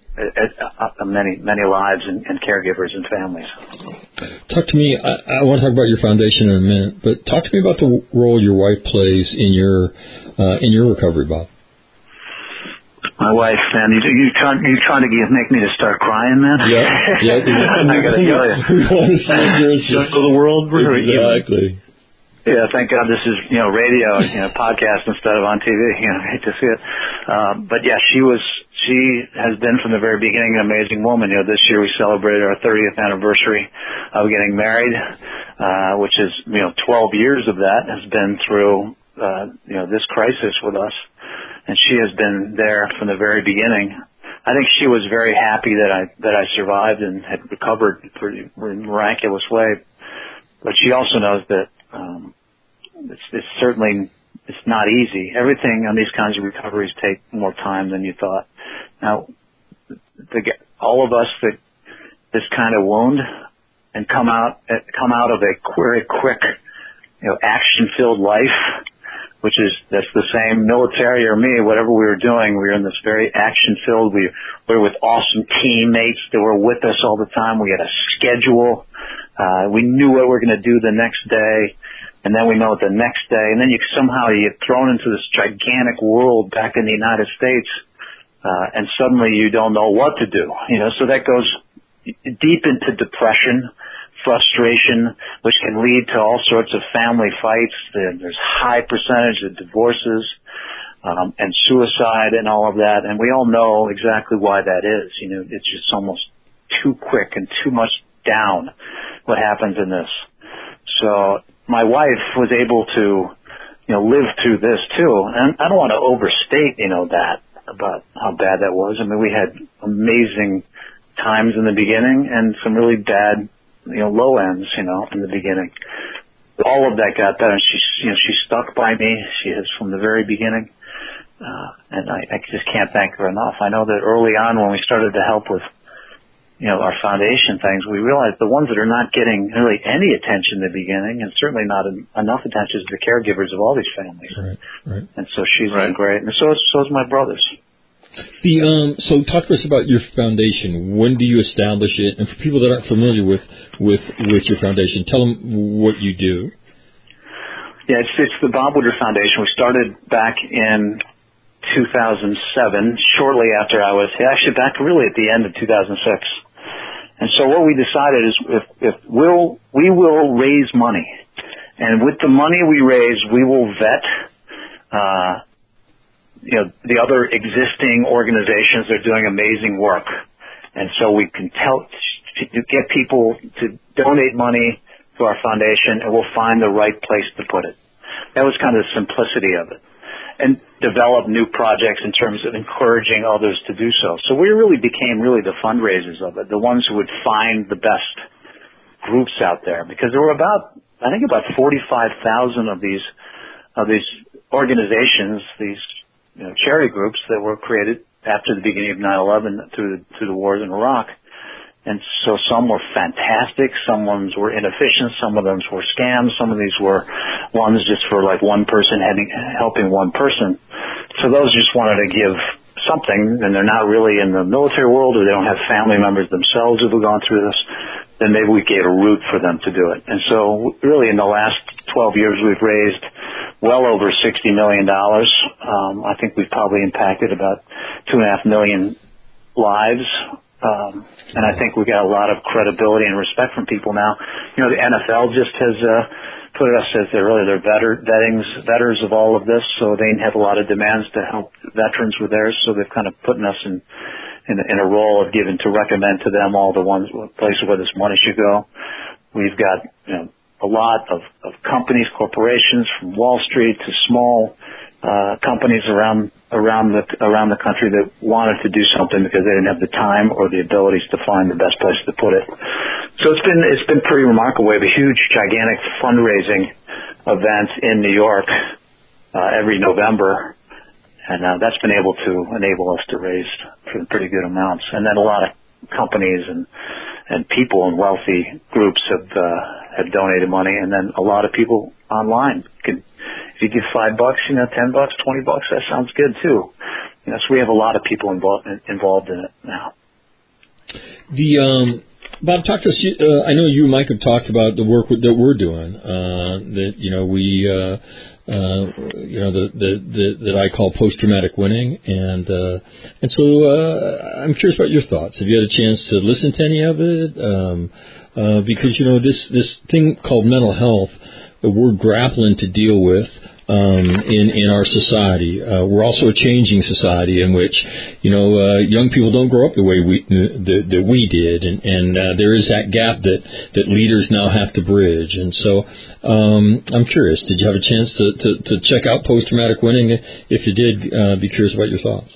lives and caregivers and families. Talk to me. I want to talk about your foundation in a minute, but talk to me about the role your wife plays in your recovery, Bob. My wife, man, you trying to make me to start crying, man? Yeah. I gotta tell you. We want to see show the world. Exactly. Yeah, thank God this is, radio, podcast instead of on TV. I hate to see it. But yeah, she has been from the very beginning an amazing woman. This year we celebrated our 30th anniversary of getting married, which is, 12 years of that has been through, this crisis with us. And she has been there from the very beginning. I think she was very happy that I survived and had recovered in a miraculous way. But she also knows that, it's not easy. Everything on these kinds of recoveries take more time than you thought. Now, all of us that this kind of wound and come out of a very quick, action-filled life, that's the same military or me, whatever we were doing, we were in this very action-filled, we were with awesome teammates that were with us all the time. We had a schedule. We knew what we were going to do the next day. And then we know it the next day, and then you get thrown into this gigantic world back in the United States, and suddenly you don't know what to do. So that goes deep into depression, frustration, which can lead to all sorts of family fights. There's high percentage of divorces, and suicide and all of that, and we all know exactly why that is. It's just almost too quick and too much down what happens in this. So my wife was able to, live through this too. And I don't want to overstate, that about how bad that was. I mean, we had amazing times in the beginning and some really bad, low ends, in the beginning. All of that got better. And she stuck by me. She has from the very beginning. And I just can't thank her enough. I know that early on when we started to help with, our foundation things, we realized the ones that are not getting really any attention in the beginning, and certainly not enough attention, is the caregivers of all these families. Right. And so she's been great, and so is my brothers. So talk to us about your foundation. When do you establish it? And for people that aren't familiar with your foundation, tell them what you do. Yeah, it's the Bob Woodruff Foundation. We started back in 2007, shortly after back really at the end of 2006. And so what we decided is we will raise money, and with the money we raise, we will vet, the other existing organizations that are doing amazing work. And so we can get people to donate money to our foundation, and we'll find the right place to put it. That was kind of the simplicity of it. And develop new projects in terms of encouraging others to do so. So we really became the fundraisers of it, the ones who would find the best groups out there, because there were about 45,000 of these organizations, these charity groups that were created after the beginning of 9/11 through the wars in Iraq. And so some were fantastic, some ones were inefficient, some of them were scams, some of these were ones just for one person helping one person. So those just wanted to give something, and they're not really in the military world, or they don't have family members themselves who have gone through this, then maybe we gave a route for them to do it. And so really in the last 12 years we've raised well over $60 million. I think we've probably impacted about 2.5 million lives. And I think we got a lot of credibility and respect from people now. The NFL just has put us as their veterans of all of this, so they have a lot of demands to help veterans with theirs. So they've kind of put us in a role of giving to recommend to them all the places where this money should go. We've got a lot of companies, corporations from Wall Street to small companies around the country that wanted to do something because they didn't have the time or the abilities to find the best place to put it. So it's been pretty remarkable. We have a huge, gigantic fundraising event in New York every November, and that's been able to enable us to raise pretty good amounts. And then a lot of companies and people and wealthy groups have donated money, and then a lot of people online if you give $5, $10, $20, that sounds good too. So we have a lot of people involved in it now. Bob, talk to us. I know you and Mike have talked about the work that we're doing. That I call post-traumatic winning, and so I'm curious about your thoughts. Have you had a chance to listen to any of it? Because this thing called mental health, we're grappling to deal with in our society. We're also a changing society in which young people don't grow up the way that we did, and there is that gap that leaders now have to bridge. And so I'm curious, did you have a chance to check out post-traumatic winning? If you did, be curious about your thoughts.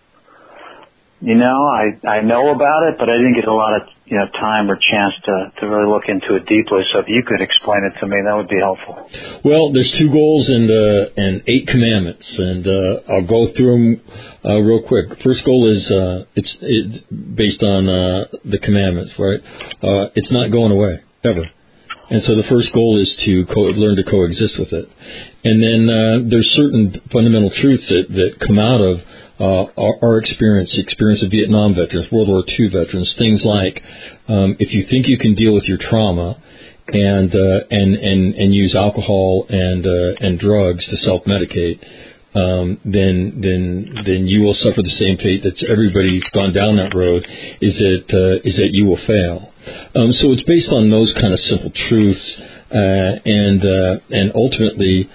I know about it, but I didn't get a lot of time or chance to really look into it deeply. So if you could explain it to me, that would be helpful. Well, there's 2 goals and 8 commandments, and I'll go through them real quick. First goal is it's based on the commandments, right? It's not going away ever. And so the first goal is to learn to coexist with it. And then there's certain fundamental truths that come out of our experience of Vietnam veterans, World War II veterans, things like if you think you can deal with your trauma and use alcohol and drugs to self-medicate, then you will suffer the same fate that everybody's gone down that road. Is that you will fail. So it's based on those kind of simple truths, and ultimately,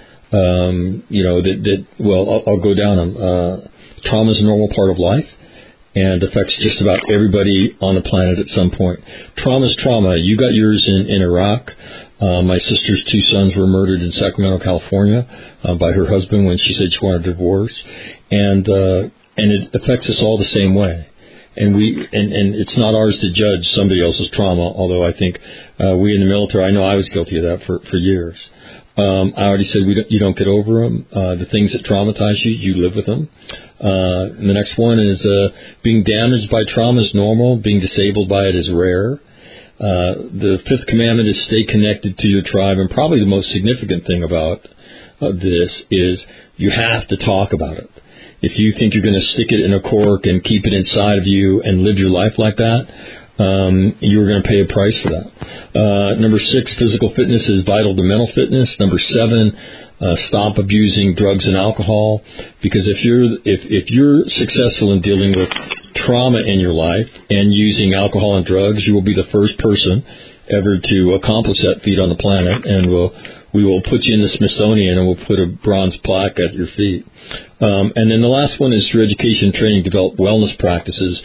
I'll go down them. Trauma is a normal part of life and affects just about everybody on the planet at some point. Trauma is trauma. You got yours in Iraq. My sister's 2 sons were murdered in Sacramento, California, by her husband when she said she wanted a divorce, and it affects us all the same way. And it's not ours to judge somebody else's trauma. Although I think we in the military, I know I was guilty of that for years. I already said you don't get over them. The things that traumatize you, you live with them. And the next one is being damaged by trauma is normal. Being disabled by it is rare. The 5th commandment is stay connected to your tribe. And probably the most significant thing about this is you have to talk about it. If you think you're going to stick it in a cork and keep it inside of you and live your life like that, you're going to pay a price for that. Number 6, physical fitness is vital to mental fitness. Number 7, stop abusing drugs and alcohol, because if you're successful in dealing with trauma in your life and using alcohol and drugs, you will be the first person ever to accomplish that feat on the planet, and we will put you in the Smithsonian and we'll put a bronze plaque at your feet. And then the last one is through education, training, develop wellness practices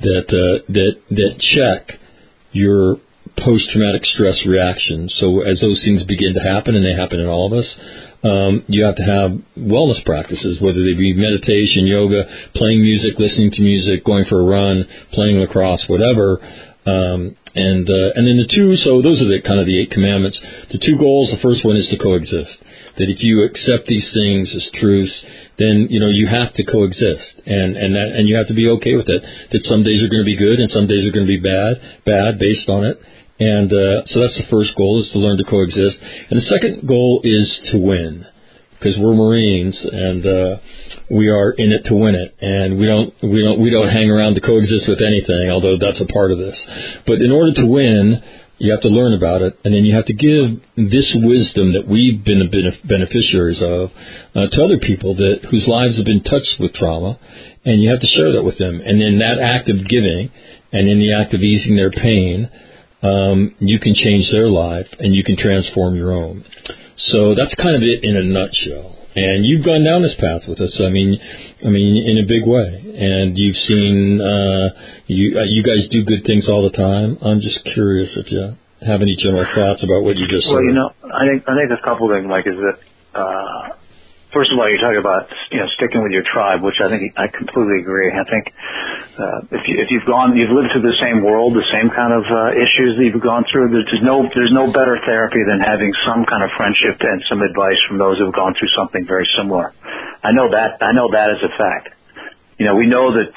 that check your post-traumatic stress reactions. So as those things begin to happen, and they happen in all of us, you have to have wellness practices, whether they be meditation, yoga, playing music, listening to music, going for a run, playing lacrosse, whatever. And then the 2, so those are the kind of the 8 commandments. The 2 goals, the first one is to coexist. That if you accept these things as truths, then, you have to coexist. And you have to be okay with it. That some days are going to be good and some days are going to be bad based on it. And, so that's the first goal, is to learn to coexist. And the second goal is to win. Because we're Marines and, we are in it to win it. And we don't hang around to coexist with anything, although that's a part of this. But in order to win, you have to learn about it, and then you have to give this wisdom that we've been beneficiaries of to other people whose lives have been touched with trauma, and you have to share that with them. And in that act of giving, and in the act of easing their pain, you can change their life, and you can transform your own. So that's kind of it in a nutshell. And you've gone down this path with us. I mean, in a big way. And you've seen, you guys do good things all the time. I'm just curious if you have any general thoughts about what you just said. Well, I think a couple of things, Mike, is that, first of all, you're talking about, sticking with your tribe, which I think I completely agree. I think if you've lived through the same world, the same kind of issues that you've gone through, there's no better therapy than having some kind of friendship and some advice from those who have gone through something very similar. I know that as a fact. We know that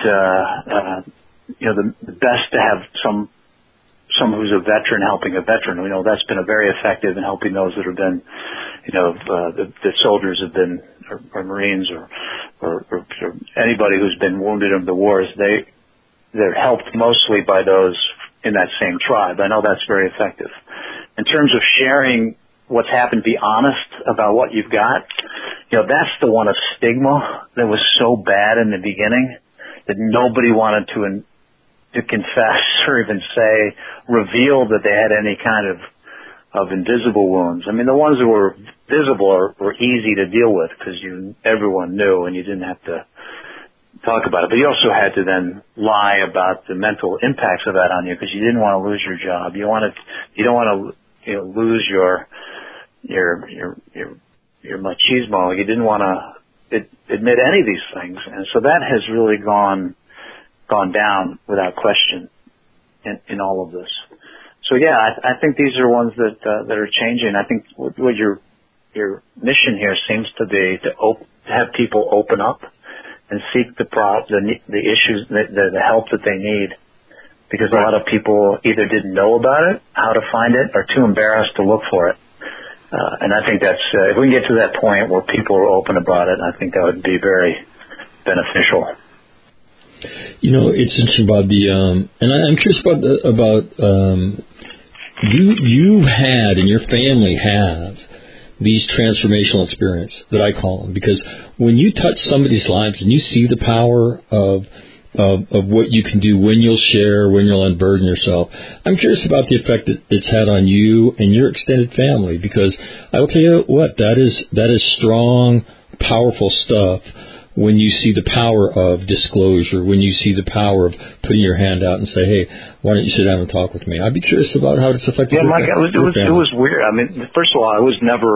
the best to have someone who's a veteran helping a veteran. We know that's been very effective in helping those that have been, the soldiers have been, or Marines, or anybody who's been wounded in the wars. They're helped mostly by those in that same tribe. I know that's very effective. In terms of sharing what's happened, be honest about what you've got. That's the one of stigma that was so bad in the beginning that nobody wanted to confess or even reveal that they had any kind of invisible wounds. I mean, the ones that were visible were easy to deal with because everyone knew and you didn't have to talk about it. But you also had to then lie about the mental impacts of that on you because you didn't want to lose your job. You don't want to lose your machismo. You didn't want to admit any of these things, and so that has really gone down without question in all of this. So yeah, I think these are ones that are changing. I think what your mission here seems to be to have people open up and seek the issues, the help that they need, because a lot of people either didn't know about it, how to find it, or too embarrassed to look for it. And I think that's if we can get to that point where people are open about it, I think that would be very beneficial. It's interesting about and I'm curious about you had and your family have these transformational experience that I call them, because when you touch somebody's lives and you see the power of what you can do when you'll share, when you'll unburden yourself, I'm curious about the effect that it's had on you and your extended family, because I will tell you what, that is strong, powerful stuff. When you see the power of disclosure, when you see the power of putting your hand out and say, hey, why don't you sit down and talk with me? I'd be curious about how it's affected your family. It was weird. I mean, first of all, I've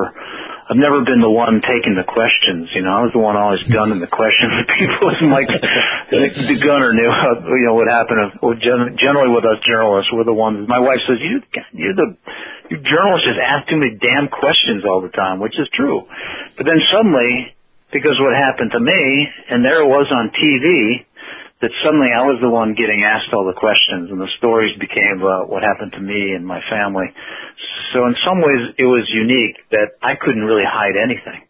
never been the one taking the questions. I was the one always gunning the questions with people. Like the gunner knew, what happened. Generally with us journalists, we're the ones. My wife says, you journalists just ask too many damn questions all the time, which is true. But then suddenly, because what happened to me, and there it was on TV, that suddenly I was the one getting asked all the questions, and the stories became what happened to me and my family. So in some ways, it was unique that I couldn't really hide anything.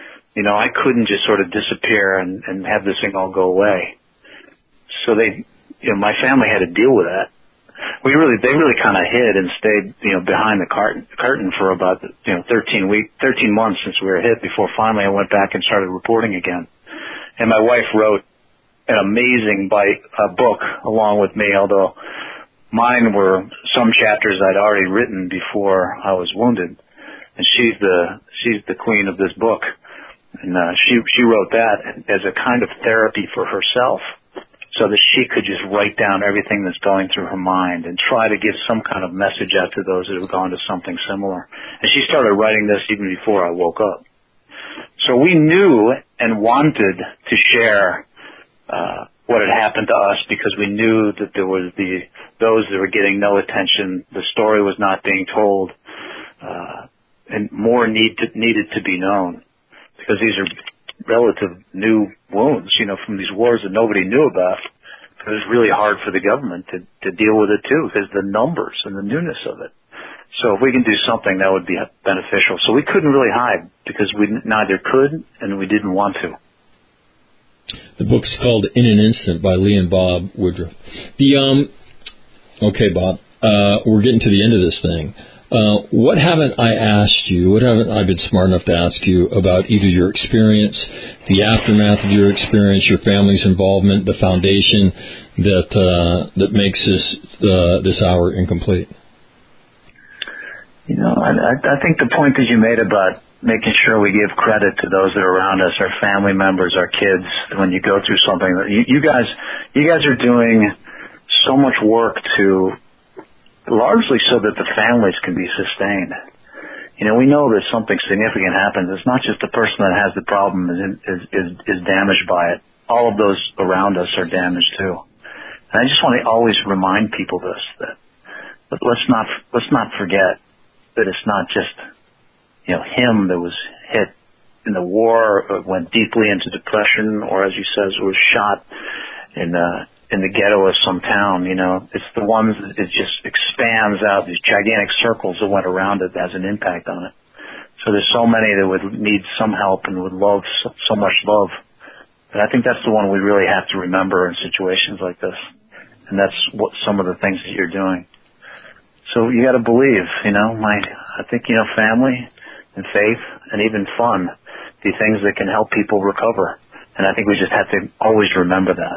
I couldn't just sort of disappear and have this thing all go away. So my family had to deal with that. They really kind of hid and stayed, behind the curtain for about, 13 months since we were hit before finally I went back and started reporting again. And my wife wrote an amazing book along with me, although mine were some chapters I'd already written before I was wounded. And she's the queen of this book. And, she wrote that as a kind of therapy for herself, so that she could just write down everything that's going through her mind and try to give some kind of message out to those that have gone to something similar. And she started writing this even before I woke up. So we knew and wanted to share what had happened to us, because we knew that there was those that were getting no attention. The story was not being told, and more needed to be known, because these are relative new wounds, from these wars that nobody knew about. It was really hard for the government to deal with it too, because the numbers and the newness of it. So if we can do something, that would be beneficial. So we couldn't really hide because we neither could and we didn't want to. The book's called In an Instant by Lee and Bob Woodruff. Okay, Bob, we're getting to the end of this thing. What haven't I asked you, what haven't I been smart enough to ask you about either your experience, the aftermath of your experience, your family's involvement, the foundation that makes this hour incomplete? I think the point that you made about making sure we give credit to those that are around us, our family members, our kids, when you go through something, you guys are doing so much work to largely so that the families can be sustained. we know that something significant happens. It's not just the person that has the problem is damaged by it. All of those around us are damaged too. And I just want to always remind people this, that let's not forget that it's not just, him that was hit in the war, went deeply into depression, or as you says, was shot in the ghetto of some town. It's the ones that it just expands out, these gigantic circles that went around it, has an impact on it. So there's so many that would need some help and would love so much love. And I think that's the one we really have to remember in situations like this. And that's what some of the things that you're doing. So you got to believe, I think, family and faith and even fun, the things that can help people recover. And I think we just have to always remember that.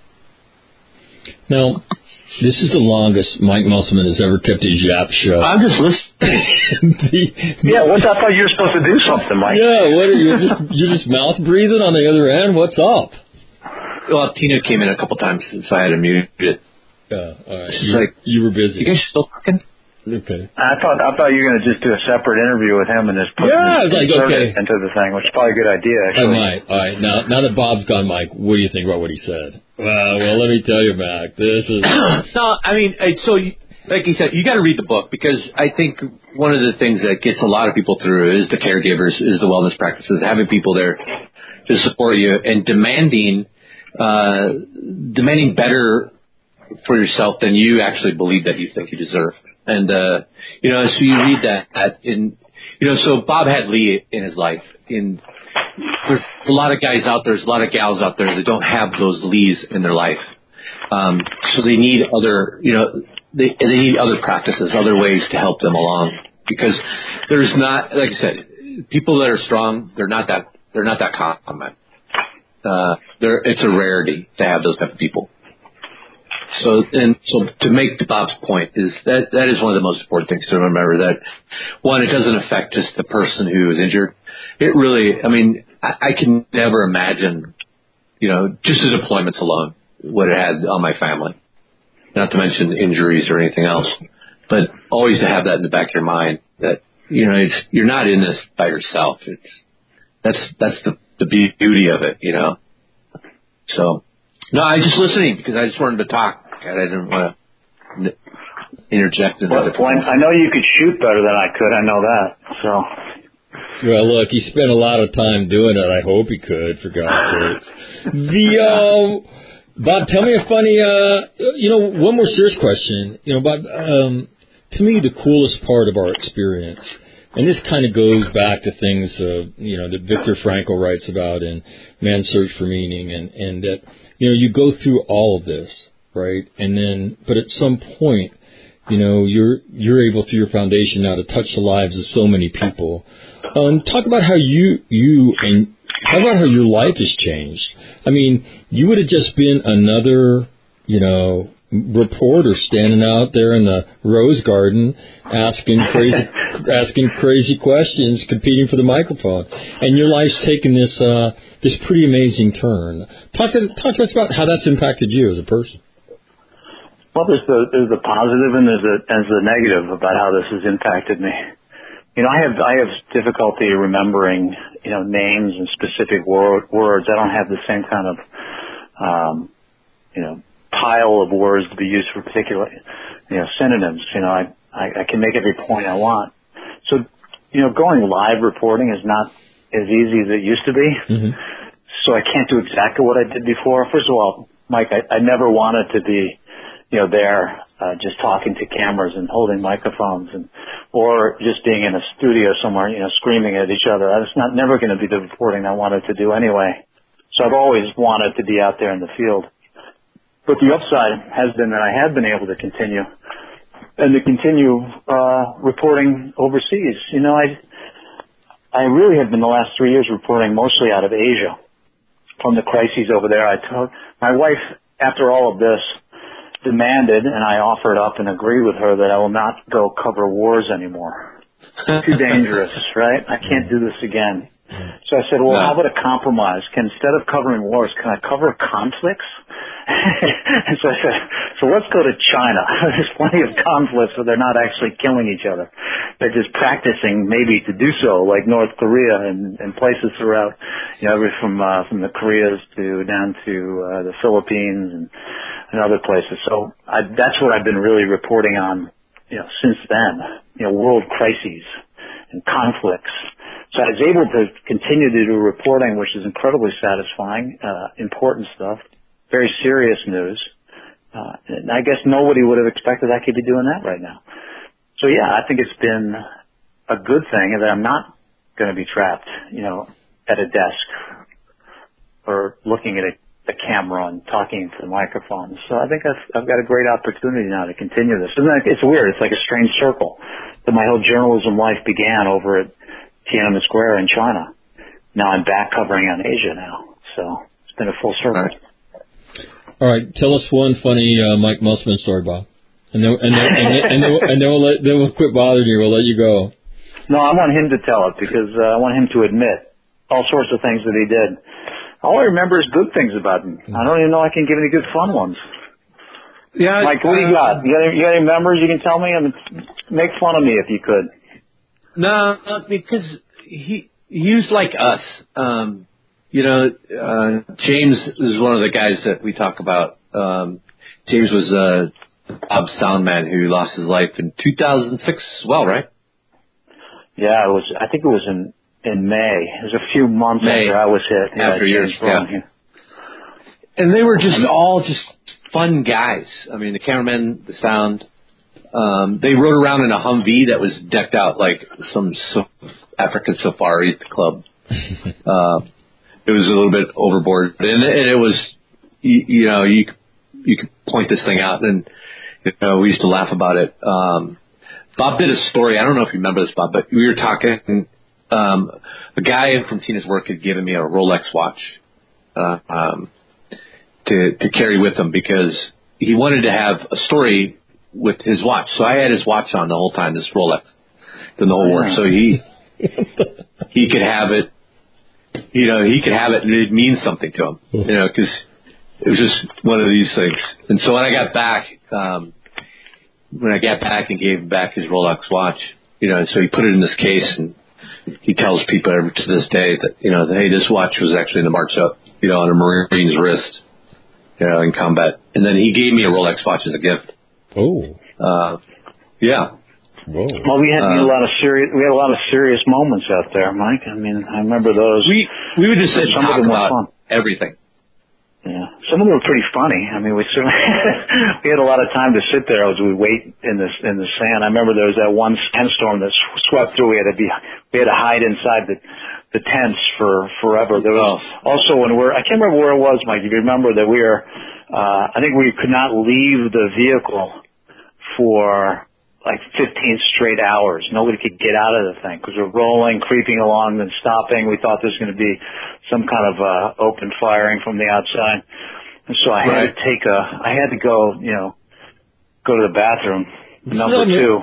Now, this is the longest Mike Musselman has ever kept his yap shut. I'm just listening. I thought you were supposed to do something, Mike. Yeah, what you're just mouth breathing on the other end? What's up? Well, Tina came in a couple times, so I had to mute it. All right. You were busy. You guys still talking? Okay. I thought you were going to just do a separate interview with him and just put into the thing, which is probably a good idea, actually. I might. All right. Now that Bob's gone, Mike, what do you think about what he said? Well, let me tell you, Mac, this is... No, I mean, so, like he said, you got to read the book, because I think one of the things that gets a lot of people through is the caregivers, is the wellness practices, having people there to support you, and demanding better for yourself than you actually believe that you think you deserve. And, so you read that so Bob had Lee in his life. There's a lot of guys out there, there's a lot of gals out there that don't have those Lees in their life. So they need other, they need other practices, other ways to help them along, because there's not, like I said, people that are strong, they're not that common. It's a rarity to have those type of people. So to make Bob's point is that is one of the most important things to remember, that one, it doesn't affect just the person who is injured. It really, I can never imagine, just the deployments alone, what it had on my family, not to mention injuries or anything else, but always to have that in the back of your mind that, you're not in this by yourself. That's the beauty of it, So. No, I was just listening because I just wanted to talk. I didn't want to interject into the point. I know you could shoot better than I could. I know that. So. Well, look, he spent a lot of time doing it. I hope he could, for God's sakes. Bob, tell me a funny, one more serious question. Bob, to me, the coolest part of our experience, and this kind of goes back to things, that Viktor Frankl writes about in Man's Search for Meaning, and that, you go through all of this, right? And then, but at some point, you're able through your foundation now to touch the lives of so many people. Talk about how how about how your life has changed. You would have just been another, reporter standing out there in the Rose Garden asking crazy questions, competing for the microphone, and your life's taken this pretty amazing turn. Talk to us about how that's impacted you as a person. Well, there's the positive and there's the negative about how this has impacted me. I have difficulty remembering names and specific words. I don't have the same kind of pile of words to be used for particular, synonyms. I can make every point I want. So, going live reporting is not as easy as it used to be. Mm-hmm. So I can't do exactly what I did before. First of all, Mike, I never wanted to be, there, just talking to cameras and holding microphones or just being in a studio somewhere, screaming at each other. That's never going to be the reporting I wanted to do anyway. So I've always wanted to be out there in the field. But the upside has been that I have been able to continue reporting overseas. I really have been the last 3 years reporting mostly out of Asia from the crises over there. My wife, after all of this, demanded, and I offered up and agreed with her that I will not go cover wars anymore. Too dangerous, right? I can't do this again. So I said, well, how about a compromise? Instead of covering wars, can I cover conflicts So I said, so let's go to China. There's plenty of conflicts where they're not actually killing each other. They're just practicing maybe to do so, like North Korea and places throughout, from the Koreas down to the Philippines and other places. So that's what I've been really reporting on, since then, world crises and conflicts. So I was able to continue to do reporting, which is incredibly satisfying, important stuff, very serious news. And I guess nobody would have expected I could be doing that right now. So yeah, I think it's been a good thing that I'm not going to be trapped, at a desk or looking at a camera and talking to the microphone. So I think I've got a great opportunity now to continue this. It's weird. It's like a strange circle that my whole journalism life began over at Tiananmen Square in China. Now I'm back covering on Asia now. So it's been a full circle. All right. Tell us one funny Mike Musselman story, Bob. And then we'll quit bothering you. We'll let you go. No, I want him to tell it because I want him to admit all sorts of things that he did. All I remember is good things about him. I don't even know I can give any good fun ones. Yeah, Mike, what do you got? You got any memories you can tell me? Make fun of me if you could. No, because he was like us. James is one of the guys that we talk about. James was Bob's sound man who lost his life in 2006 as well, right? Yeah, it was. I think it was in May. It was a few months after I was hit. After years, yeah. And they were all fun guys. I mean, the cameraman, the sound. They rode around in a Humvee that was decked out like some African safari at the club. It was a little bit overboard, and it was, you could point this thing out, and we used to laugh about it. Bob did a story. I don't know if you remember this, Bob, but we were talking. A guy from Tina's work had given me a Rolex watch to carry with him because he wanted to have a story with his watch. So I had his watch on the whole time, this Rolex, the whole work. So he could have it. He could have it, and it means something to him. Because it was just one of these things. And so when I got back and gave him back his Rolex watch, so he put it in this case, and he tells people to this day that hey, this watch was actually in the march up, on a Marine's wrist, in combat. And then he gave me a Rolex watch as a gift. Oh. Yeah. Whoa. Well, we had a lot of serious moments out there, Mike. I mean, I remember those. We would just sit and talk about everything. Yeah, some of them were pretty funny. I mean, we had a lot of time to sit there as we wait in the sand. I remember there was that one sandstorm that swept through. We had to hide inside the tents for forever. There was also I can't remember where it was, Mike. If you remember that I think we could not leave the vehicle for like 15 straight hours. Nobody could get out of the thing because we're rolling, creeping along, then stopping. We thought there was going to be some kind of open firing from the outside. And so I had to go to the bathroom. Number two.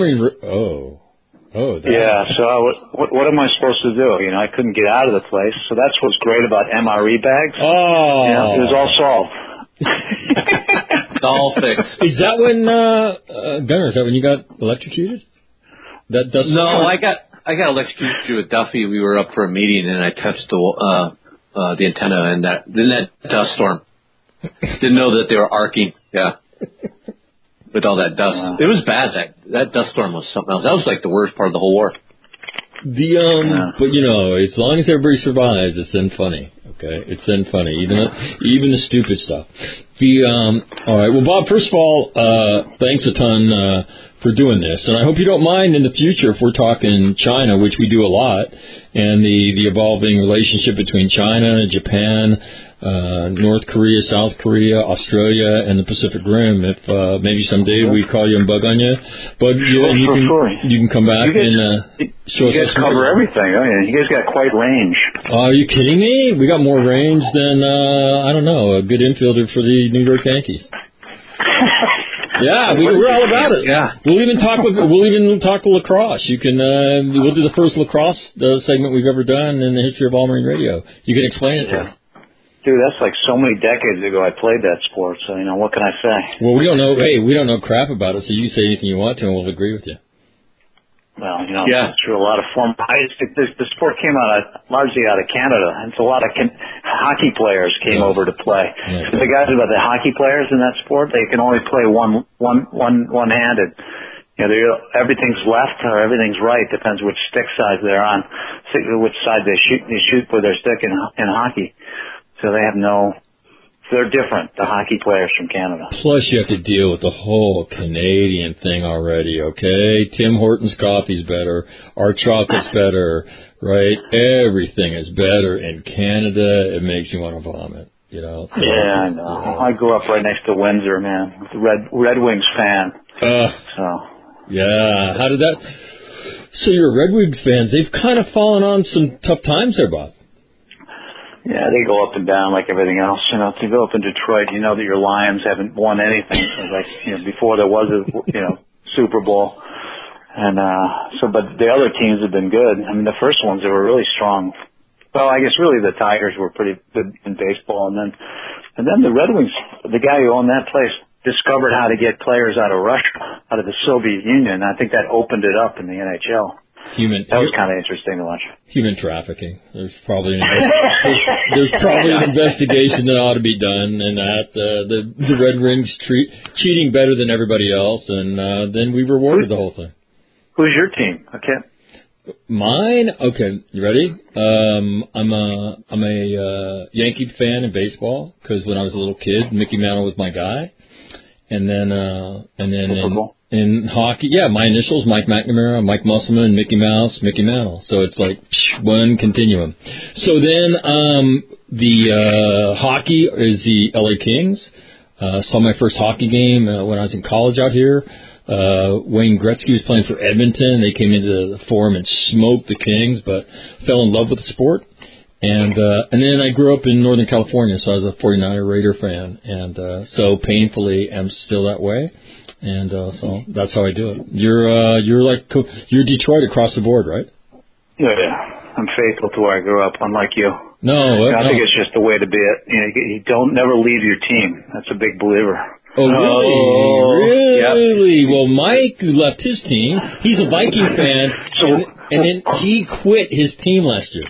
Yeah, so what am I supposed to do? I couldn't get out of the place. So that's what's great about MRE bags. Oh. It was all solved. It's all fixed. Is that when Gunnar? Is that when you got electrocuted? I got electrocuted with Duffy. We were up for a meeting, and I touched the antenna, and that dust storm. Didn't know that they were arcing. Yeah, with all that dust, It was bad. That dust storm was something else. That was like the worst part of the whole war. But as long as everybody survives, it's then funny. Okay, it's then funny, even the stupid stuff. All right. Well, Bob, first of all, thanks a ton for doing this, and I hope you don't mind in the future if we're talking China, which we do a lot, and the evolving relationship between China, Japan, North Korea, South Korea, Australia, and the Pacific Rim. If maybe someday we call you and bug on you, but you can come back and show us. You guys cover everything. Oh, yeah. You guys got quite range. Are you kidding me? We got more range than I don't know, a good infielder for the New York Yankees. Yeah, we're all about it. Yeah, we'll even talk lacrosse. You can we'll do the first lacrosse segment we've ever done in the history of All Marine Radio. You can explain it to us. Dude, that's like so many decades ago I played that sport, so, what can I say? Well, we don't know, we don't know crap about it, so you can say anything you want to and we'll agree with you. Well, It's true. A lot of former, the sport came largely out of Canada, and so a lot of hockey players came over to play. Yeah. So the guys about the hockey players in that sport, they can only play one-handed. Everything's left or everything's right, depends which stick size they're on, which side they shoot with their stick in hockey. So they're different, the hockey players from Canada. Plus you have to deal with the whole Canadian thing already, okay? Tim Hortons coffee's better, our chocolate's better, right? Everything is better in Canada. It makes you want to vomit, So, yeah, I know. I grew up right next to Windsor, man. Red Wings fan. Yeah, how did that... So you're a Red Wings fans. They've kind of fallen on some tough times there, Bob. Yeah, they go up and down like everything else. To go up in Detroit, you know that your Lions haven't won anything. Before there was a, Super Bowl. And, but the other teams have been good. I mean, the first ones, they were really strong. Well, I guess really the Tigers were pretty good in baseball. And then the Red Wings, the guy who owned that place, discovered how to get players out of Russia, out of the Soviet Union. I think that opened it up in the NHL. That was kind of interesting to watch. Human trafficking. There's probably an investigation that ought to be done, and that the Red Wings cheating better than everybody else, and then we rewarded the whole thing. Who's your team? Okay. Mine? Okay, you ready? I'm a Yankee fan in baseball because when I was a little kid, Mickey Mantle was my guy, and then in hockey, my initials, Mike McNamara, Mike Musselman, Mickey Mouse, Mickey Mantle. So it's like one continuum. So then the hockey is the LA Kings. Saw my first hockey game when I was in college out here. Wayne Gretzky was playing for Edmonton. They came into the Forum and smoked the Kings, but fell in love with the sport. And then I grew up in Northern California, so I was a 49er Raider fan. And so painfully am still that way. And so that's how I do it. You're Detroit across the board, right? Yeah. I'm faithful to where I grew up, unlike you. I think it's just the way to be it. You don't never leave your team. That's a big believer. Oh, really? Oh, really? Yep. Well, Mike left his team. He's a Viking fan, and then he quit his team last year.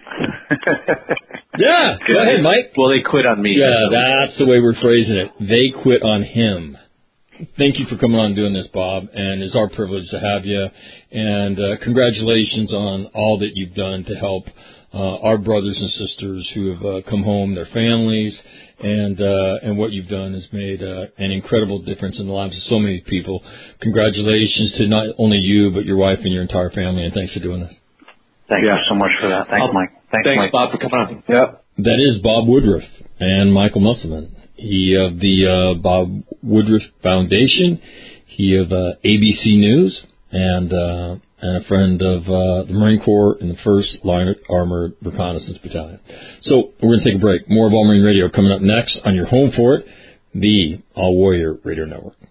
Yeah, go ahead, Mike. Well, they quit on me. Yeah, that's the way we're phrasing it. They quit on him. Thank you for coming on and doing this, Bob, and it's our privilege to have you. And congratulations on all that you've done to help our brothers and sisters who have come home, their families, and what you've done has made an incredible difference in the lives of so many people. Congratulations to not only you, but your wife and your entire family, and thanks for doing this. Thank you so much for that. Thanks, Mike. Thanks, Mike. Bob, for coming on. Yep. That is Bob Woodruff and Michael Musselman. He of the Bob Woodruff Foundation. He of ABC News, and a friend of the Marine Corps in the 1st Line Armored Reconnaissance Battalion. So we're going to take a break. More of All Marine Radio coming up next on your home for it, the All Warrior Radio Network.